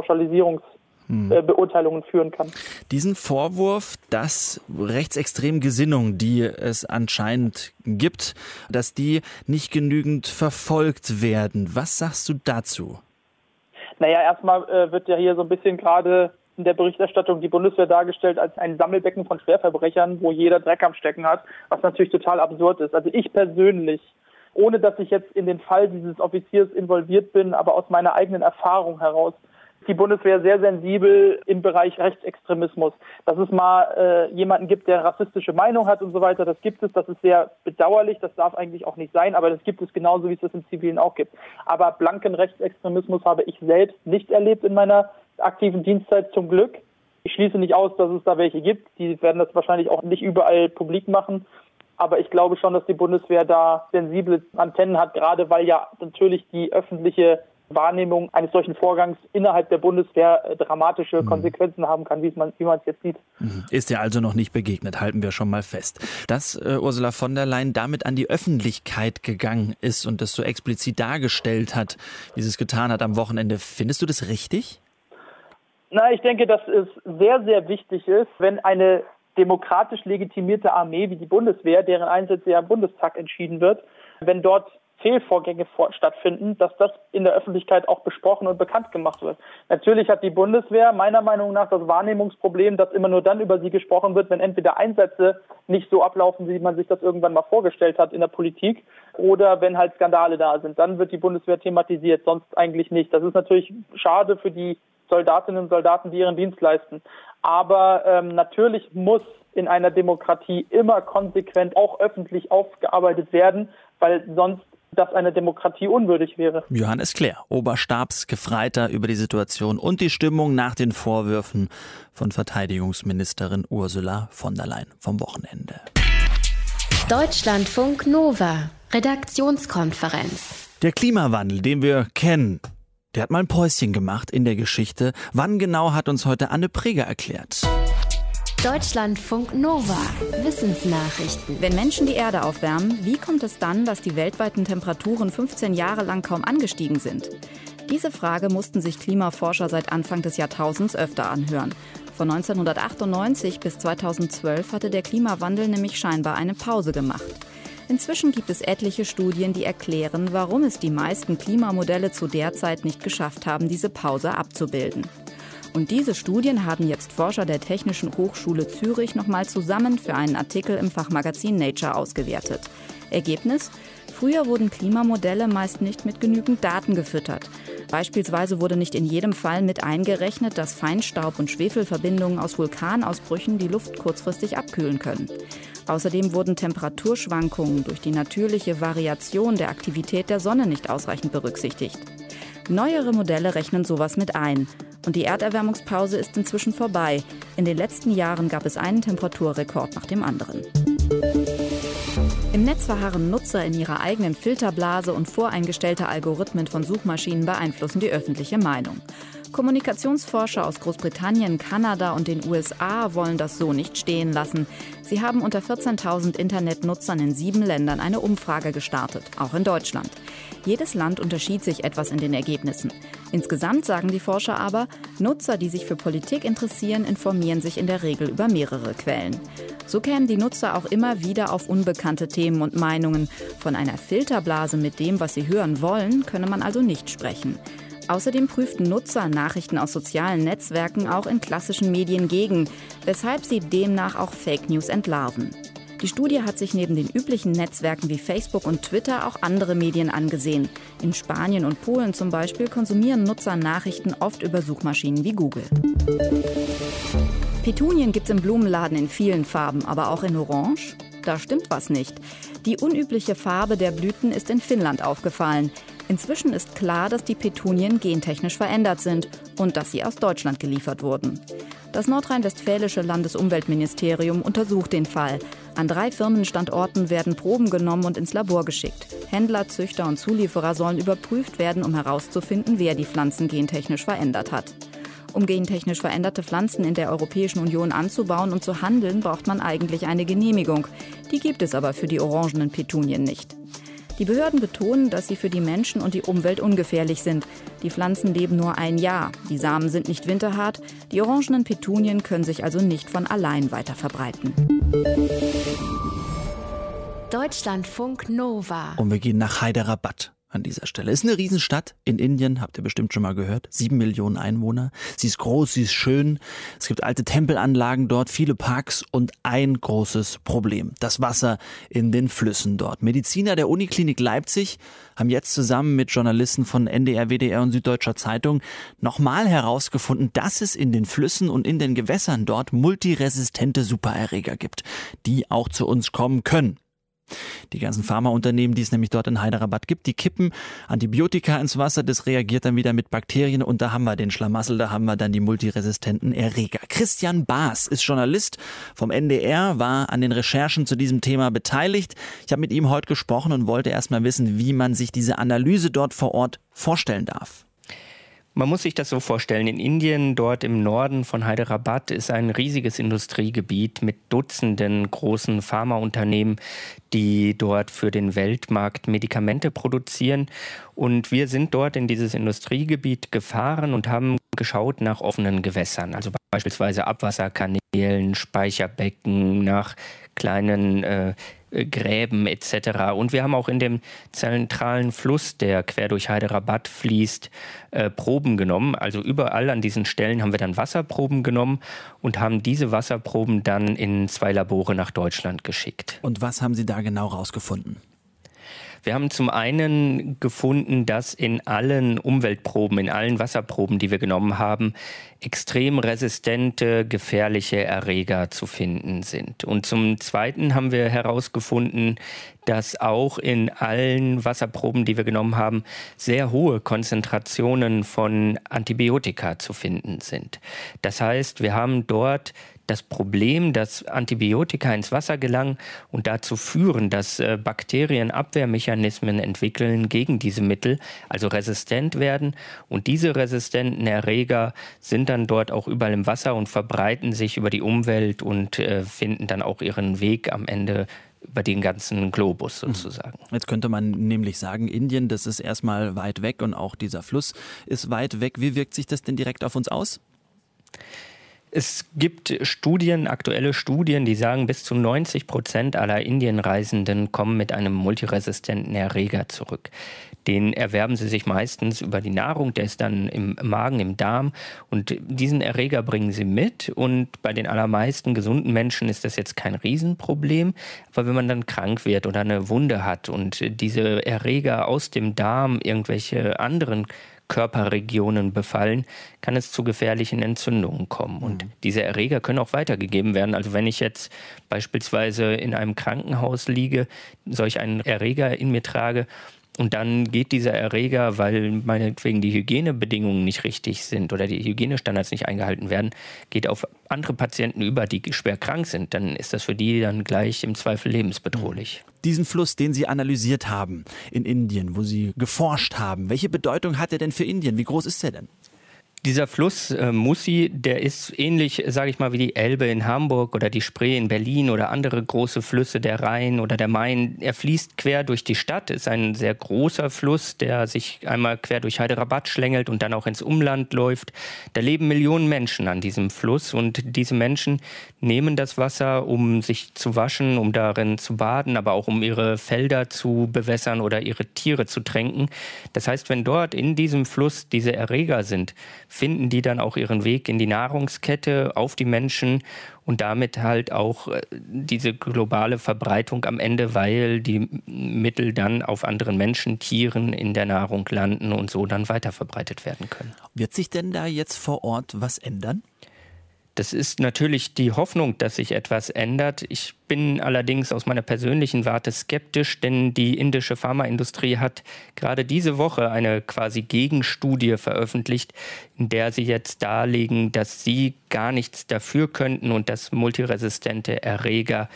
[SPEAKER 10] Pauschalisierungsbeurteilungen führen kann.
[SPEAKER 2] Diesen Vorwurf, dass rechtsextreme Gesinnung, die es anscheinend gibt, dass die nicht genügend verfolgt werden. Was sagst du dazu?
[SPEAKER 10] Naja, erstmal wird ja hier so ein bisschen gerade in der Berichterstattung die Bundeswehr dargestellt als ein Sammelbecken von Schwerverbrechern, wo jeder Dreck am Stecken hat, was natürlich total absurd ist. Also ich persönlich, ohne dass ich jetzt in den Fall dieses Offiziers involviert bin, aber aus meiner eigenen Erfahrung heraus, die Bundeswehr sehr sensibel im Bereich Rechtsextremismus. Dass es mal jemanden gibt, der rassistische Meinung hat und so weiter, das gibt es, das ist sehr bedauerlich, das darf eigentlich auch nicht sein, aber das gibt es genauso, wie es das im Zivilen auch gibt. Aber blanken Rechtsextremismus habe ich selbst nicht erlebt in meiner aktiven Dienstzeit, zum Glück. Ich schließe nicht aus, dass es da welche gibt, die werden das wahrscheinlich auch nicht überall publik machen, aber ich glaube schon, dass die Bundeswehr da sensible Antennen hat, gerade weil ja natürlich die öffentliche Wahrnehmung eines solchen Vorgangs innerhalb der Bundeswehr dramatische Konsequenzen haben kann, wie man es jetzt sieht.
[SPEAKER 2] Ist ja also noch nicht begegnet, halten wir schon mal fest. Dass Ursula von der Leyen damit an die Öffentlichkeit gegangen ist und das so explizit dargestellt hat, wie sie es getan hat am Wochenende, findest du das richtig?
[SPEAKER 10] Na, ich denke, dass es sehr, sehr wichtig ist, wenn eine demokratisch legitimierte Armee wie die Bundeswehr, deren Einsätze ja im Bundestag entschieden wird, wenn dort Fehlvorgänge stattfinden, dass das in der Öffentlichkeit auch besprochen und bekannt gemacht wird. Natürlich hat die Bundeswehr meiner Meinung nach das Wahrnehmungsproblem, dass immer nur dann über sie gesprochen wird, wenn entweder Einsätze nicht so ablaufen, wie man sich das irgendwann mal vorgestellt hat in der Politik, oder wenn halt Skandale da sind. Dann wird die Bundeswehr thematisiert, sonst eigentlich nicht. Das ist natürlich schade für die Soldatinnen und Soldaten, die ihren Dienst leisten. Aber natürlich muss in einer Demokratie immer konsequent auch öffentlich aufgearbeitet werden, weil sonst das eine Demokratie unwürdig wäre.
[SPEAKER 2] Johannes Klär, Oberstabsgefreiter über die Situation und die Stimmung nach den Vorwürfen von Verteidigungsministerin Ursula von der Leyen vom Wochenende.
[SPEAKER 1] Deutschlandfunk Nova, Redaktionskonferenz.
[SPEAKER 2] Der Klimawandel, den wir kennen, der hat mal ein Päuschen gemacht in der Geschichte. Wann genau, hat uns heute Anne Preger erklärt.
[SPEAKER 1] Deutschlandfunk Nova, Wissensnachrichten.
[SPEAKER 11] Wenn Menschen die Erde aufwärmen, wie kommt es dann, dass die weltweiten Temperaturen 15 Jahre lang kaum angestiegen sind? Diese Frage mussten sich Klimaforscher seit Anfang des Jahrtausends öfter anhören. Von 1998 bis 2012 hatte der Klimawandel nämlich scheinbar eine Pause gemacht. Inzwischen gibt es etliche Studien, die erklären, warum es die meisten Klimamodelle zu der Zeit nicht geschafft haben, diese Pause abzubilden. Und diese Studien haben jetzt Forscher der Technischen Hochschule Zürich nochmal zusammen für einen Artikel im Fachmagazin Nature ausgewertet. Ergebnis? Früher wurden Klimamodelle meist nicht mit genügend Daten gefüttert. Beispielsweise wurde nicht in jedem Fall mit eingerechnet, dass Feinstaub und Schwefelverbindungen aus Vulkanausbrüchen die Luft kurzfristig abkühlen können. Außerdem wurden Temperaturschwankungen durch die natürliche Variation der Aktivität der Sonne nicht ausreichend berücksichtigt. Neuere Modelle rechnen sowas mit ein. Und die Erderwärmungspause ist inzwischen vorbei. In den letzten Jahren gab es einen Temperaturrekord nach dem anderen. Im Netz verharren Nutzer in ihrer eigenen Filterblase und voreingestellte Algorithmen von Suchmaschinen beeinflussen die öffentliche Meinung. Kommunikationsforscher aus Großbritannien, Kanada und den USA wollen das so nicht stehen lassen. Sie haben unter 14.000 Internetnutzern in 7 Ländern eine Umfrage gestartet, auch in Deutschland. Jedes Land unterschied sich etwas in den Ergebnissen. Insgesamt sagen die Forscher aber, Nutzer, die sich für Politik interessieren, informieren sich in der Regel über mehrere Quellen. So kämen die Nutzer auch immer wieder auf unbekannte Themen und Meinungen. Von einer Filterblase mit dem, was sie hören wollen, könne man also nicht sprechen. Außerdem prüften Nutzer Nachrichten aus sozialen Netzwerken auch in klassischen Medien gegen, weshalb sie demnach auch Fake News entlarven. Die Studie hat sich neben den üblichen Netzwerken wie Facebook und Twitter auch andere Medien angesehen. In Spanien und Polen zum Beispiel konsumieren Nutzer Nachrichten oft über Suchmaschinen wie Google. Petunien gibt's im Blumenladen in vielen Farben, aber auch in Orange? Da stimmt was nicht. Die unübliche Farbe der Blüten ist in Finnland aufgefallen. Inzwischen ist klar, dass die Petunien gentechnisch verändert sind und dass sie aus Deutschland geliefert wurden. Das nordrhein-westfälische Landesumweltministerium untersucht den Fall. An 3 Firmenstandorten werden Proben genommen und ins Labor geschickt. Händler, Züchter und Zulieferer sollen überprüft werden, um herauszufinden, wer die Pflanzen gentechnisch verändert hat. Um gentechnisch veränderte Pflanzen in der Europäischen Union anzubauen und zu handeln, braucht man eigentlich eine Genehmigung. Die gibt es aber für die orangenen Petunien nicht. Die Behörden betonen, dass sie für die Menschen und die Umwelt ungefährlich sind. Die Pflanzen leben nur ein Jahr, die Samen sind nicht winterhart, die orangenen Petunien können sich also nicht von allein weiter verbreiten.
[SPEAKER 1] Deutschlandfunk Nova.
[SPEAKER 2] Und wir gehen nach Hyderabad. An dieser Stelle. Ist eine Riesenstadt in Indien, habt ihr bestimmt schon mal gehört. 7 Millionen Einwohner. Sie ist groß, sie ist schön. Es gibt alte Tempelanlagen dort, viele Parks und ein großes Problem. Das Wasser in den Flüssen dort. Mediziner der Uniklinik Leipzig haben jetzt zusammen mit Journalisten von NDR, WDR und Süddeutscher Zeitung nochmal herausgefunden, dass es in den Flüssen und in den Gewässern dort multiresistente Supererreger gibt, die auch zu uns kommen können. Die ganzen Pharmaunternehmen, die es nämlich dort in Hyderabad gibt, die kippen Antibiotika ins Wasser, das reagiert dann wieder mit Bakterien und da haben wir den Schlamassel, da haben wir dann die multiresistenten Erreger. Christian Baas ist Journalist vom NDR, war an den Recherchen zu diesem Thema beteiligt. Ich habe mit ihm heute gesprochen und wollte erst mal wissen, wie man sich diese Analyse dort vor Ort vorstellen darf.
[SPEAKER 12] Man muss sich das so vorstellen, in Indien, dort im Norden von Hyderabad, ist ein riesiges Industriegebiet mit Dutzenden großen Pharmaunternehmen, die dort für den Weltmarkt Medikamente produzieren. Und wir sind dort in dieses Industriegebiet gefahren und haben geschaut nach offenen Gewässern, also beispielsweise Abwasserkanälen, Speicherbecken, nach kleinen Gräben etc. Und wir haben auch in dem zentralen Fluss, der quer durch Hyderabad fließt, Proben genommen. Also überall an diesen Stellen haben wir dann Wasserproben genommen und haben diese Wasserproben dann in 2 Labore nach Deutschland geschickt.
[SPEAKER 2] Und was haben Sie da genau rausgefunden?
[SPEAKER 12] Wir haben zum einen gefunden, dass in allen Umweltproben, in allen Wasserproben, die wir genommen haben, extrem resistente, gefährliche Erreger zu finden sind. Und zum Zweiten haben wir herausgefunden, dass auch in allen Wasserproben, die wir genommen haben, sehr hohe Konzentrationen von Antibiotika zu finden sind. Das heißt, wir haben dort das Problem, dass Antibiotika ins Wasser gelangen und dazu führen, dass Bakterien Abwehrmechanismen entwickeln gegen diese Mittel, also resistent werden. Und diese resistenten Erreger sind dann dort auch überall im Wasser und verbreiten sich über die Umwelt und finden dann auch ihren Weg am Ende über den ganzen Globus sozusagen.
[SPEAKER 2] Jetzt könnte man nämlich sagen, Indien, das ist erstmal weit weg und auch dieser Fluss ist weit weg. Wie wirkt sich das denn direkt auf uns aus?
[SPEAKER 12] Es gibt aktuelle Studien, die sagen, bis zu 90% aller Indienreisenden kommen mit einem multiresistenten Erreger zurück. Den erwerben sie sich meistens über die Nahrung, der ist dann im Magen, im Darm und diesen Erreger bringen sie mit und bei den allermeisten gesunden Menschen ist das jetzt kein Riesenproblem, aber wenn man dann krank wird oder eine Wunde hat und diese Erreger aus dem Darm irgendwelche anderen Körperregionen befallen, kann es zu gefährlichen Entzündungen kommen. Und diese Erreger können auch weitergegeben werden. Also wenn ich jetzt beispielsweise in einem Krankenhaus liege, solch einen Erreger in mir trage, und dann geht dieser Erreger, weil meinetwegen die Hygienebedingungen nicht richtig sind oder die Hygienestandards nicht eingehalten werden, geht auf andere Patienten über, die schwer krank sind. Dann ist das für die dann gleich im Zweifel lebensbedrohlich.
[SPEAKER 2] Diesen Fluss, den Sie analysiert haben in Indien, wo Sie geforscht haben, welche Bedeutung hat er denn für Indien? Wie groß ist er denn?
[SPEAKER 12] Dieser Fluss Musi, der ist ähnlich, sage ich mal, wie die Elbe in Hamburg oder die Spree in Berlin oder andere große Flüsse, der Rhein oder der Main. Er fließt quer durch die Stadt, ist ein sehr großer Fluss, der sich einmal quer durch Hyderabad schlängelt und dann auch ins Umland läuft. Da leben Millionen Menschen an diesem Fluss und diese Menschen nehmen das Wasser, um sich zu waschen, um darin zu baden, aber auch um ihre Felder zu bewässern oder ihre Tiere zu tränken. Das heißt, wenn dort in diesem Fluss diese Erreger sind, finden die dann auch ihren Weg in die Nahrungskette, auf die Menschen und damit halt auch diese globale Verbreitung am Ende, weil die Mittel dann auf anderen Menschen, Tieren in der Nahrung landen und so dann weiterverbreitet werden können.
[SPEAKER 2] Wird sich denn da jetzt vor Ort was ändern?
[SPEAKER 12] Das ist natürlich die Hoffnung, dass sich etwas ändert. Ich bin allerdings aus meiner persönlichen Warte skeptisch, denn die indische Pharmaindustrie hat gerade diese Woche eine quasi Gegenstudie veröffentlicht, in der sie jetzt darlegen, dass sie gar nichts dafür könnten und dass multiresistente Erreger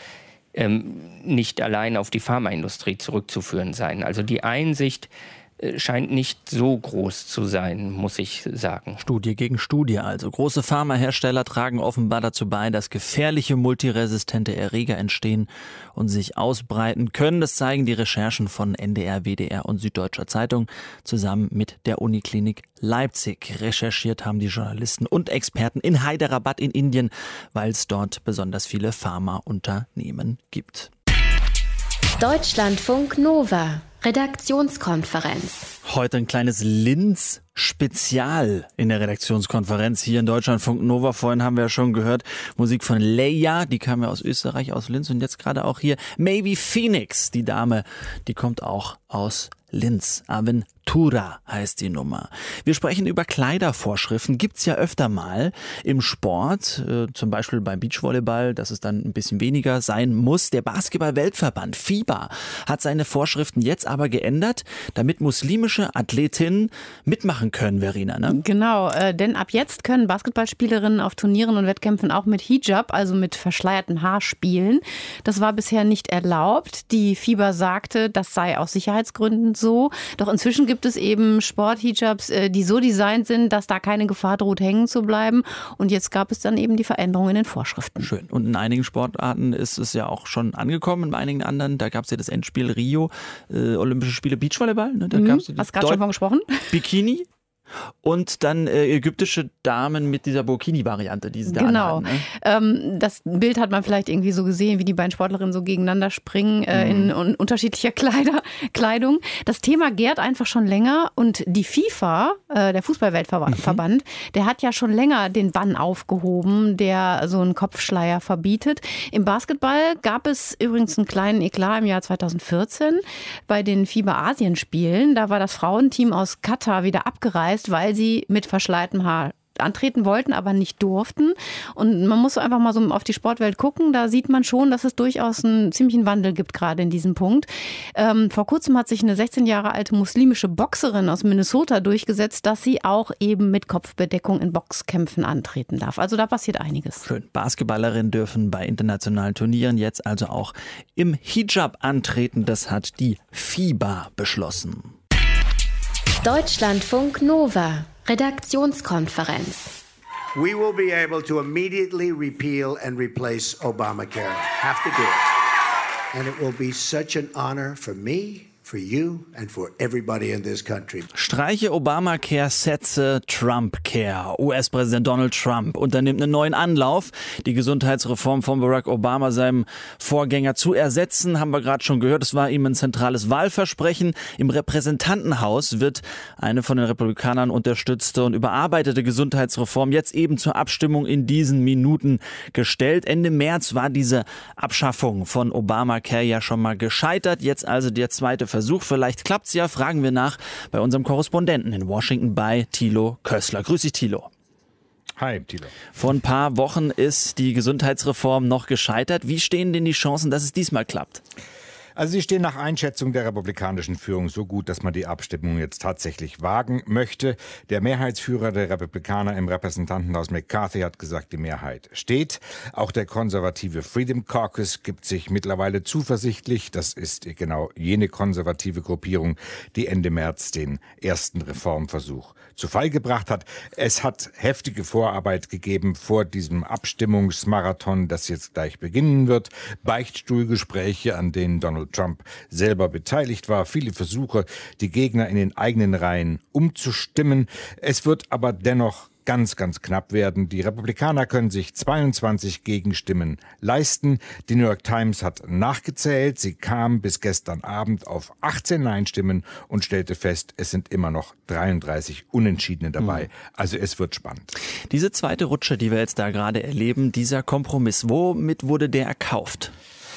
[SPEAKER 12] nicht allein auf die Pharmaindustrie zurückzuführen seien. Also die Einsicht scheint nicht so groß zu sein, muss ich sagen.
[SPEAKER 2] Studie gegen Studie also. Große Pharmahersteller tragen offenbar dazu bei, dass gefährliche multiresistente Erreger entstehen und sich ausbreiten können. Das zeigen die Recherchen von NDR, WDR und Süddeutscher Zeitung zusammen mit der Uniklinik Leipzig. Recherchiert haben die Journalisten und Experten in Hyderabad in Indien, weil es dort besonders viele Pharmaunternehmen gibt.
[SPEAKER 1] Deutschlandfunk Nova. Redaktionskonferenz.
[SPEAKER 2] Heute ein kleines Linz-Spezial in der Redaktionskonferenz hier in Deutschlandfunk Nova. Vorhin haben wir ja schon gehört, Musik von Leia, die kam ja aus Österreich, aus Linz und jetzt gerade auch hier Maybe Phoenix, die Dame, die kommt auch aus Linz. Aventura heißt die Nummer. Wir sprechen über Kleidervorschriften. Gibt's ja öfter mal im Sport, zum Beispiel beim Beachvolleyball, dass es dann ein bisschen weniger sein muss. Der Basketball-Weltverband FIBA hat seine Vorschriften jetzt aber geändert, damit muslimische Athletinnen mitmachen können, Verena, ne?
[SPEAKER 3] Genau, denn ab jetzt können Basketballspielerinnen auf Turnieren und Wettkämpfen auch mit Hijab, also mit verschleiertem Haar, spielen. Das war bisher nicht erlaubt. Die FIBA sagte, das sei aus Sicherheitsgründen so. Doch inzwischen gibt es eben Sporthijabs, die so designt sind, dass da keine Gefahr droht, hängen zu bleiben. Und jetzt gab es dann eben die Veränderungen in den Vorschriften.
[SPEAKER 2] Schön. Und in einigen Sportarten ist es ja auch schon angekommen, in einigen anderen. Da gab es ja das Endspiel Rio, Olympische Spiele Beachvolleyball. Ne? Da gab's
[SPEAKER 3] hast du gerade schon von gesprochen?
[SPEAKER 2] Bikini. Und dann ägyptische Damen mit dieser Burkini-Variante, die sie da anhatten,
[SPEAKER 3] ne? Das Bild hat man vielleicht irgendwie so gesehen, wie die beiden Sportlerinnen so gegeneinander springen in unterschiedlicher Kleidung. Das Thema gärt einfach schon länger und die FIFA, der Fußballweltverband, der hat ja schon länger den Bann aufgehoben, der so einen Kopfschleier verbietet. Im Basketball gab es übrigens einen kleinen Eklat im Jahr 2014 bei den FIBA-Asienspielen. Da war das Frauenteam aus Katar wieder abgereist, weil sie mit verschleiertem Haar antreten wollten, aber nicht durften. Und man muss einfach mal so auf die Sportwelt gucken. Da sieht man schon, dass es durchaus einen ziemlichen Wandel gibt, gerade in diesem Punkt. Vor kurzem hat sich eine 16 Jahre alte muslimische Boxerin aus Minnesota durchgesetzt, dass sie auch eben mit Kopfbedeckung in Boxkämpfen antreten darf. Also da passiert einiges.
[SPEAKER 2] Schön. Basketballerinnen dürfen bei internationalen Turnieren jetzt also auch im Hijab antreten. Das hat die FIBA beschlossen.
[SPEAKER 1] Deutschlandfunk Nova. Redaktionskonferenz.
[SPEAKER 13] We will be able to immediately repeal and replace Obamacare. Have to do it. And it will be such an honor for me, for you and for everybody in this country.
[SPEAKER 2] Streiche Obamacare, setze Trumpcare. US-Präsident Donald Trump unternimmt einen neuen Anlauf, die Gesundheitsreform von Barack Obama, seinem Vorgänger, zu ersetzen. Haben wir gerade schon gehört, es war ihm ein zentrales Wahlversprechen. Im Repräsentantenhaus wird eine von den Republikanern unterstützte und überarbeitete Gesundheitsreform jetzt eben zur Abstimmung in diesen Minuten gestellt. Ende März war diese Abschaffung von Obamacare ja schon mal gescheitert. Jetzt also der zweite Versuch. Vielleicht klappt's ja. Fragen wir nach bei unserem Korrespondenten in Washington bei Thilo Kössler. Grüß dich, Thilo.
[SPEAKER 14] Hi, Thilo.
[SPEAKER 2] Vor ein paar Wochen ist die Gesundheitsreform noch gescheitert. Wie stehen denn die Chancen, dass es diesmal klappt?
[SPEAKER 14] Also sie stehen nach Einschätzung der republikanischen Führung so gut, dass man die Abstimmung jetzt tatsächlich wagen möchte. Der Mehrheitsführer der Republikaner im Repräsentantenhaus McCarthy hat gesagt, die Mehrheit steht. Auch der konservative Freedom Caucus gibt sich mittlerweile zuversichtlich. Das ist genau jene konservative Gruppierung, die Ende März den ersten Reformversuch zu Fall gebracht hat. Es hat heftige Vorarbeit gegeben vor diesem Abstimmungsmarathon, das jetzt gleich beginnen wird. Beichtstuhlgespräche, an denen Donald Trump selber beteiligt war. Viele Versuche, die Gegner in den eigenen Reihen umzustimmen. Es wird aber dennoch ganz, ganz knapp werden. Die Republikaner können sich 22 Gegenstimmen leisten. Die New York Times hat nachgezählt. Sie kam bis gestern Abend auf 18 Nein-Stimmen und stellte fest, es sind immer noch 33 Unentschiedene dabei. Also es wird spannend.
[SPEAKER 2] Diese zweite Rutsche, die wir jetzt da gerade erleben, dieser Kompromiss, womit wurde der erkauft?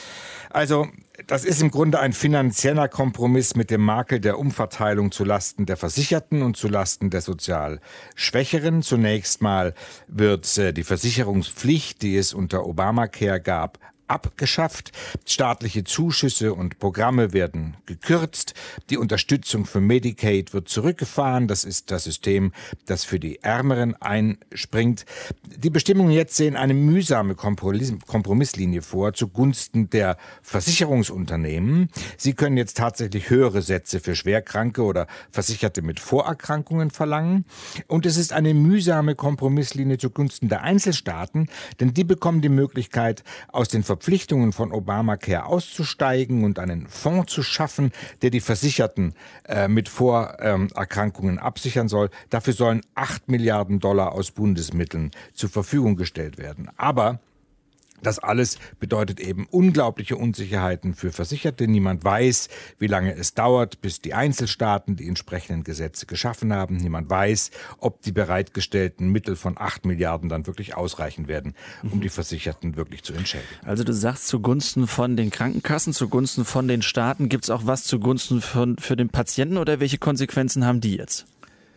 [SPEAKER 14] Also das ist im Grunde ein finanzieller Kompromiss mit dem Makel der Umverteilung zulasten der Versicherten und zulasten der sozial Schwächeren. Zunächst mal wird die Versicherungspflicht, die es unter Obamacare gab, abgeschafft. Staatliche Zuschüsse und Programme werden gekürzt. Die Unterstützung für Medicaid wird zurückgefahren. Das ist das System, das für die Ärmeren einspringt. Die Bestimmungen jetzt sehen eine mühsame Kompromisslinie vor zugunsten der Versicherungsunternehmen. Sie können jetzt tatsächlich höhere Sätze für Schwerkranke oder Versicherte mit Vorerkrankungen verlangen. Und es ist eine mühsame Kompromisslinie zugunsten der Einzelstaaten, denn die bekommen die Möglichkeit, aus den Verpflichtungen von Obamacare auszusteigen und einen Fonds zu schaffen, der die Versicherten mit Vorerkrankungen absichern soll. Dafür sollen $8 Milliarden aus Bundesmitteln zur Verfügung gestellt werden. Aber das alles bedeutet eben unglaubliche Unsicherheiten für Versicherte. Niemand weiß, wie lange es dauert, bis die Einzelstaaten die entsprechenden Gesetze geschaffen haben. Niemand weiß, ob die bereitgestellten Mittel von 8 Milliarden dann wirklich ausreichen werden, um die Versicherten wirklich zu entschädigen.
[SPEAKER 2] Also du sagst, zugunsten von den Krankenkassen, zugunsten von den Staaten, gibt es auch was zugunsten für den Patienten, oder welche Konsequenzen haben die jetzt?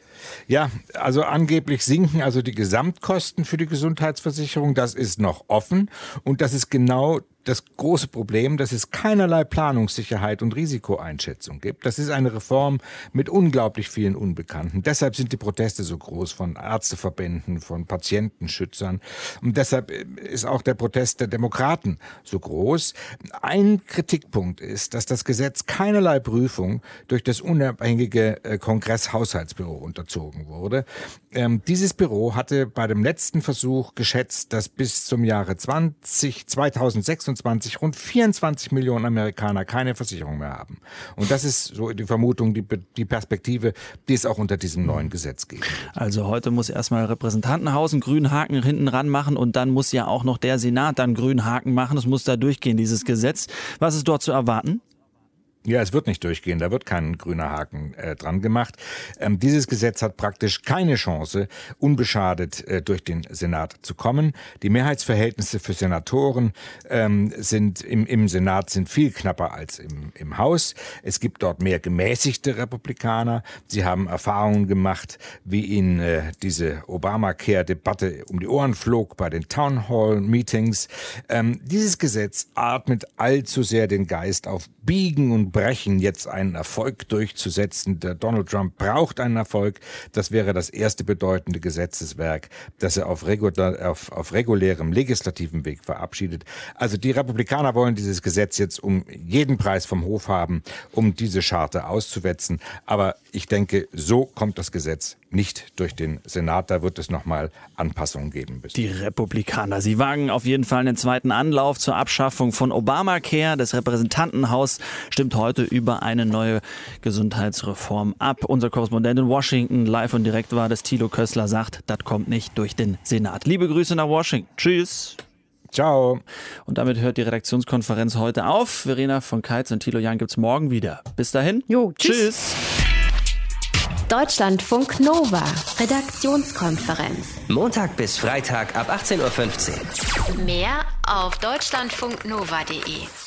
[SPEAKER 14] Ja, also angeblich sinken also die Gesamtkosten für die Gesundheitsversicherung. Das ist noch offen und das ist genau das große Problem, dass es keinerlei Planungssicherheit und Risikoeinschätzung gibt. Das ist eine Reform mit unglaublich vielen Unbekannten. Deshalb sind die Proteste so groß von Ärzteverbänden, von Patientenschützern. Und deshalb ist auch der Protest der Demokraten so groß. Ein Kritikpunkt ist, dass das Gesetz keinerlei Prüfung durch das unabhängige Kongresshaushaltsbüro unterzogen wurde. Dieses Büro hatte bei dem letzten Versuch geschätzt, dass bis zum Jahre 2026 rund 24 Millionen Amerikaner keine Versicherung mehr haben. Und das ist so die Vermutung, die Perspektive, die es auch unter diesem neuen Gesetz gibt.
[SPEAKER 2] Also heute muss erstmal Repräsentantenhaus einen grünen Haken hinten ran machen und dann muss ja auch noch der Senat dann einen grünen Haken machen. Es muss da durchgehen, dieses Gesetz. Was ist dort zu erwarten?
[SPEAKER 14] Ja, es wird nicht durchgehen, da wird kein grüner Haken dran gemacht. Dieses Gesetz hat praktisch keine Chance, unbeschadet durch den Senat zu kommen. Die Mehrheitsverhältnisse für Senatoren sind im Senat sind viel knapper als im Haus. Es gibt dort mehr gemäßigte Republikaner. Sie haben Erfahrungen gemacht, wie ihnen diese Obamacare-Debatte um die Ohren flog bei den Townhall-Meetings. Dieses Gesetz atmet allzu sehr den Geist auf Biegen und Brechen, jetzt einen Erfolg durchzusetzen. Der Donald Trump braucht einen Erfolg. Das wäre das erste bedeutende Gesetzeswerk, das er auf regulärem legislativen Weg verabschiedet. Also die Republikaner wollen dieses Gesetz jetzt um jeden Preis vom Hof haben, um diese Scharte auszuwetzen. Aber ich denke, so kommt das Gesetz nicht durch den Senat. Da wird es nochmal Anpassungen geben müssen.
[SPEAKER 2] Die Republikaner, sie wagen auf jeden Fall einen zweiten Anlauf zur Abschaffung von Obamacare. Das Repräsentantenhaus stimmt heute über eine neue Gesundheitsreform ab. Unser Korrespondent in Washington, live und direkt war das, Thilo Kössler, sagt, das kommt nicht durch den Senat. Liebe Grüße nach Washington. Tschüss.
[SPEAKER 14] Ciao.
[SPEAKER 2] Und damit hört die Redaktionskonferenz heute auf. Verena von Keitz und Thilo Jahn gibt's morgen wieder. Bis dahin.
[SPEAKER 3] Jo,
[SPEAKER 2] tschüss.
[SPEAKER 1] Deutschlandfunk Nova, Redaktionskonferenz.
[SPEAKER 15] Montag bis Freitag ab 18:15 Uhr.
[SPEAKER 1] Mehr auf deutschlandfunknova.de.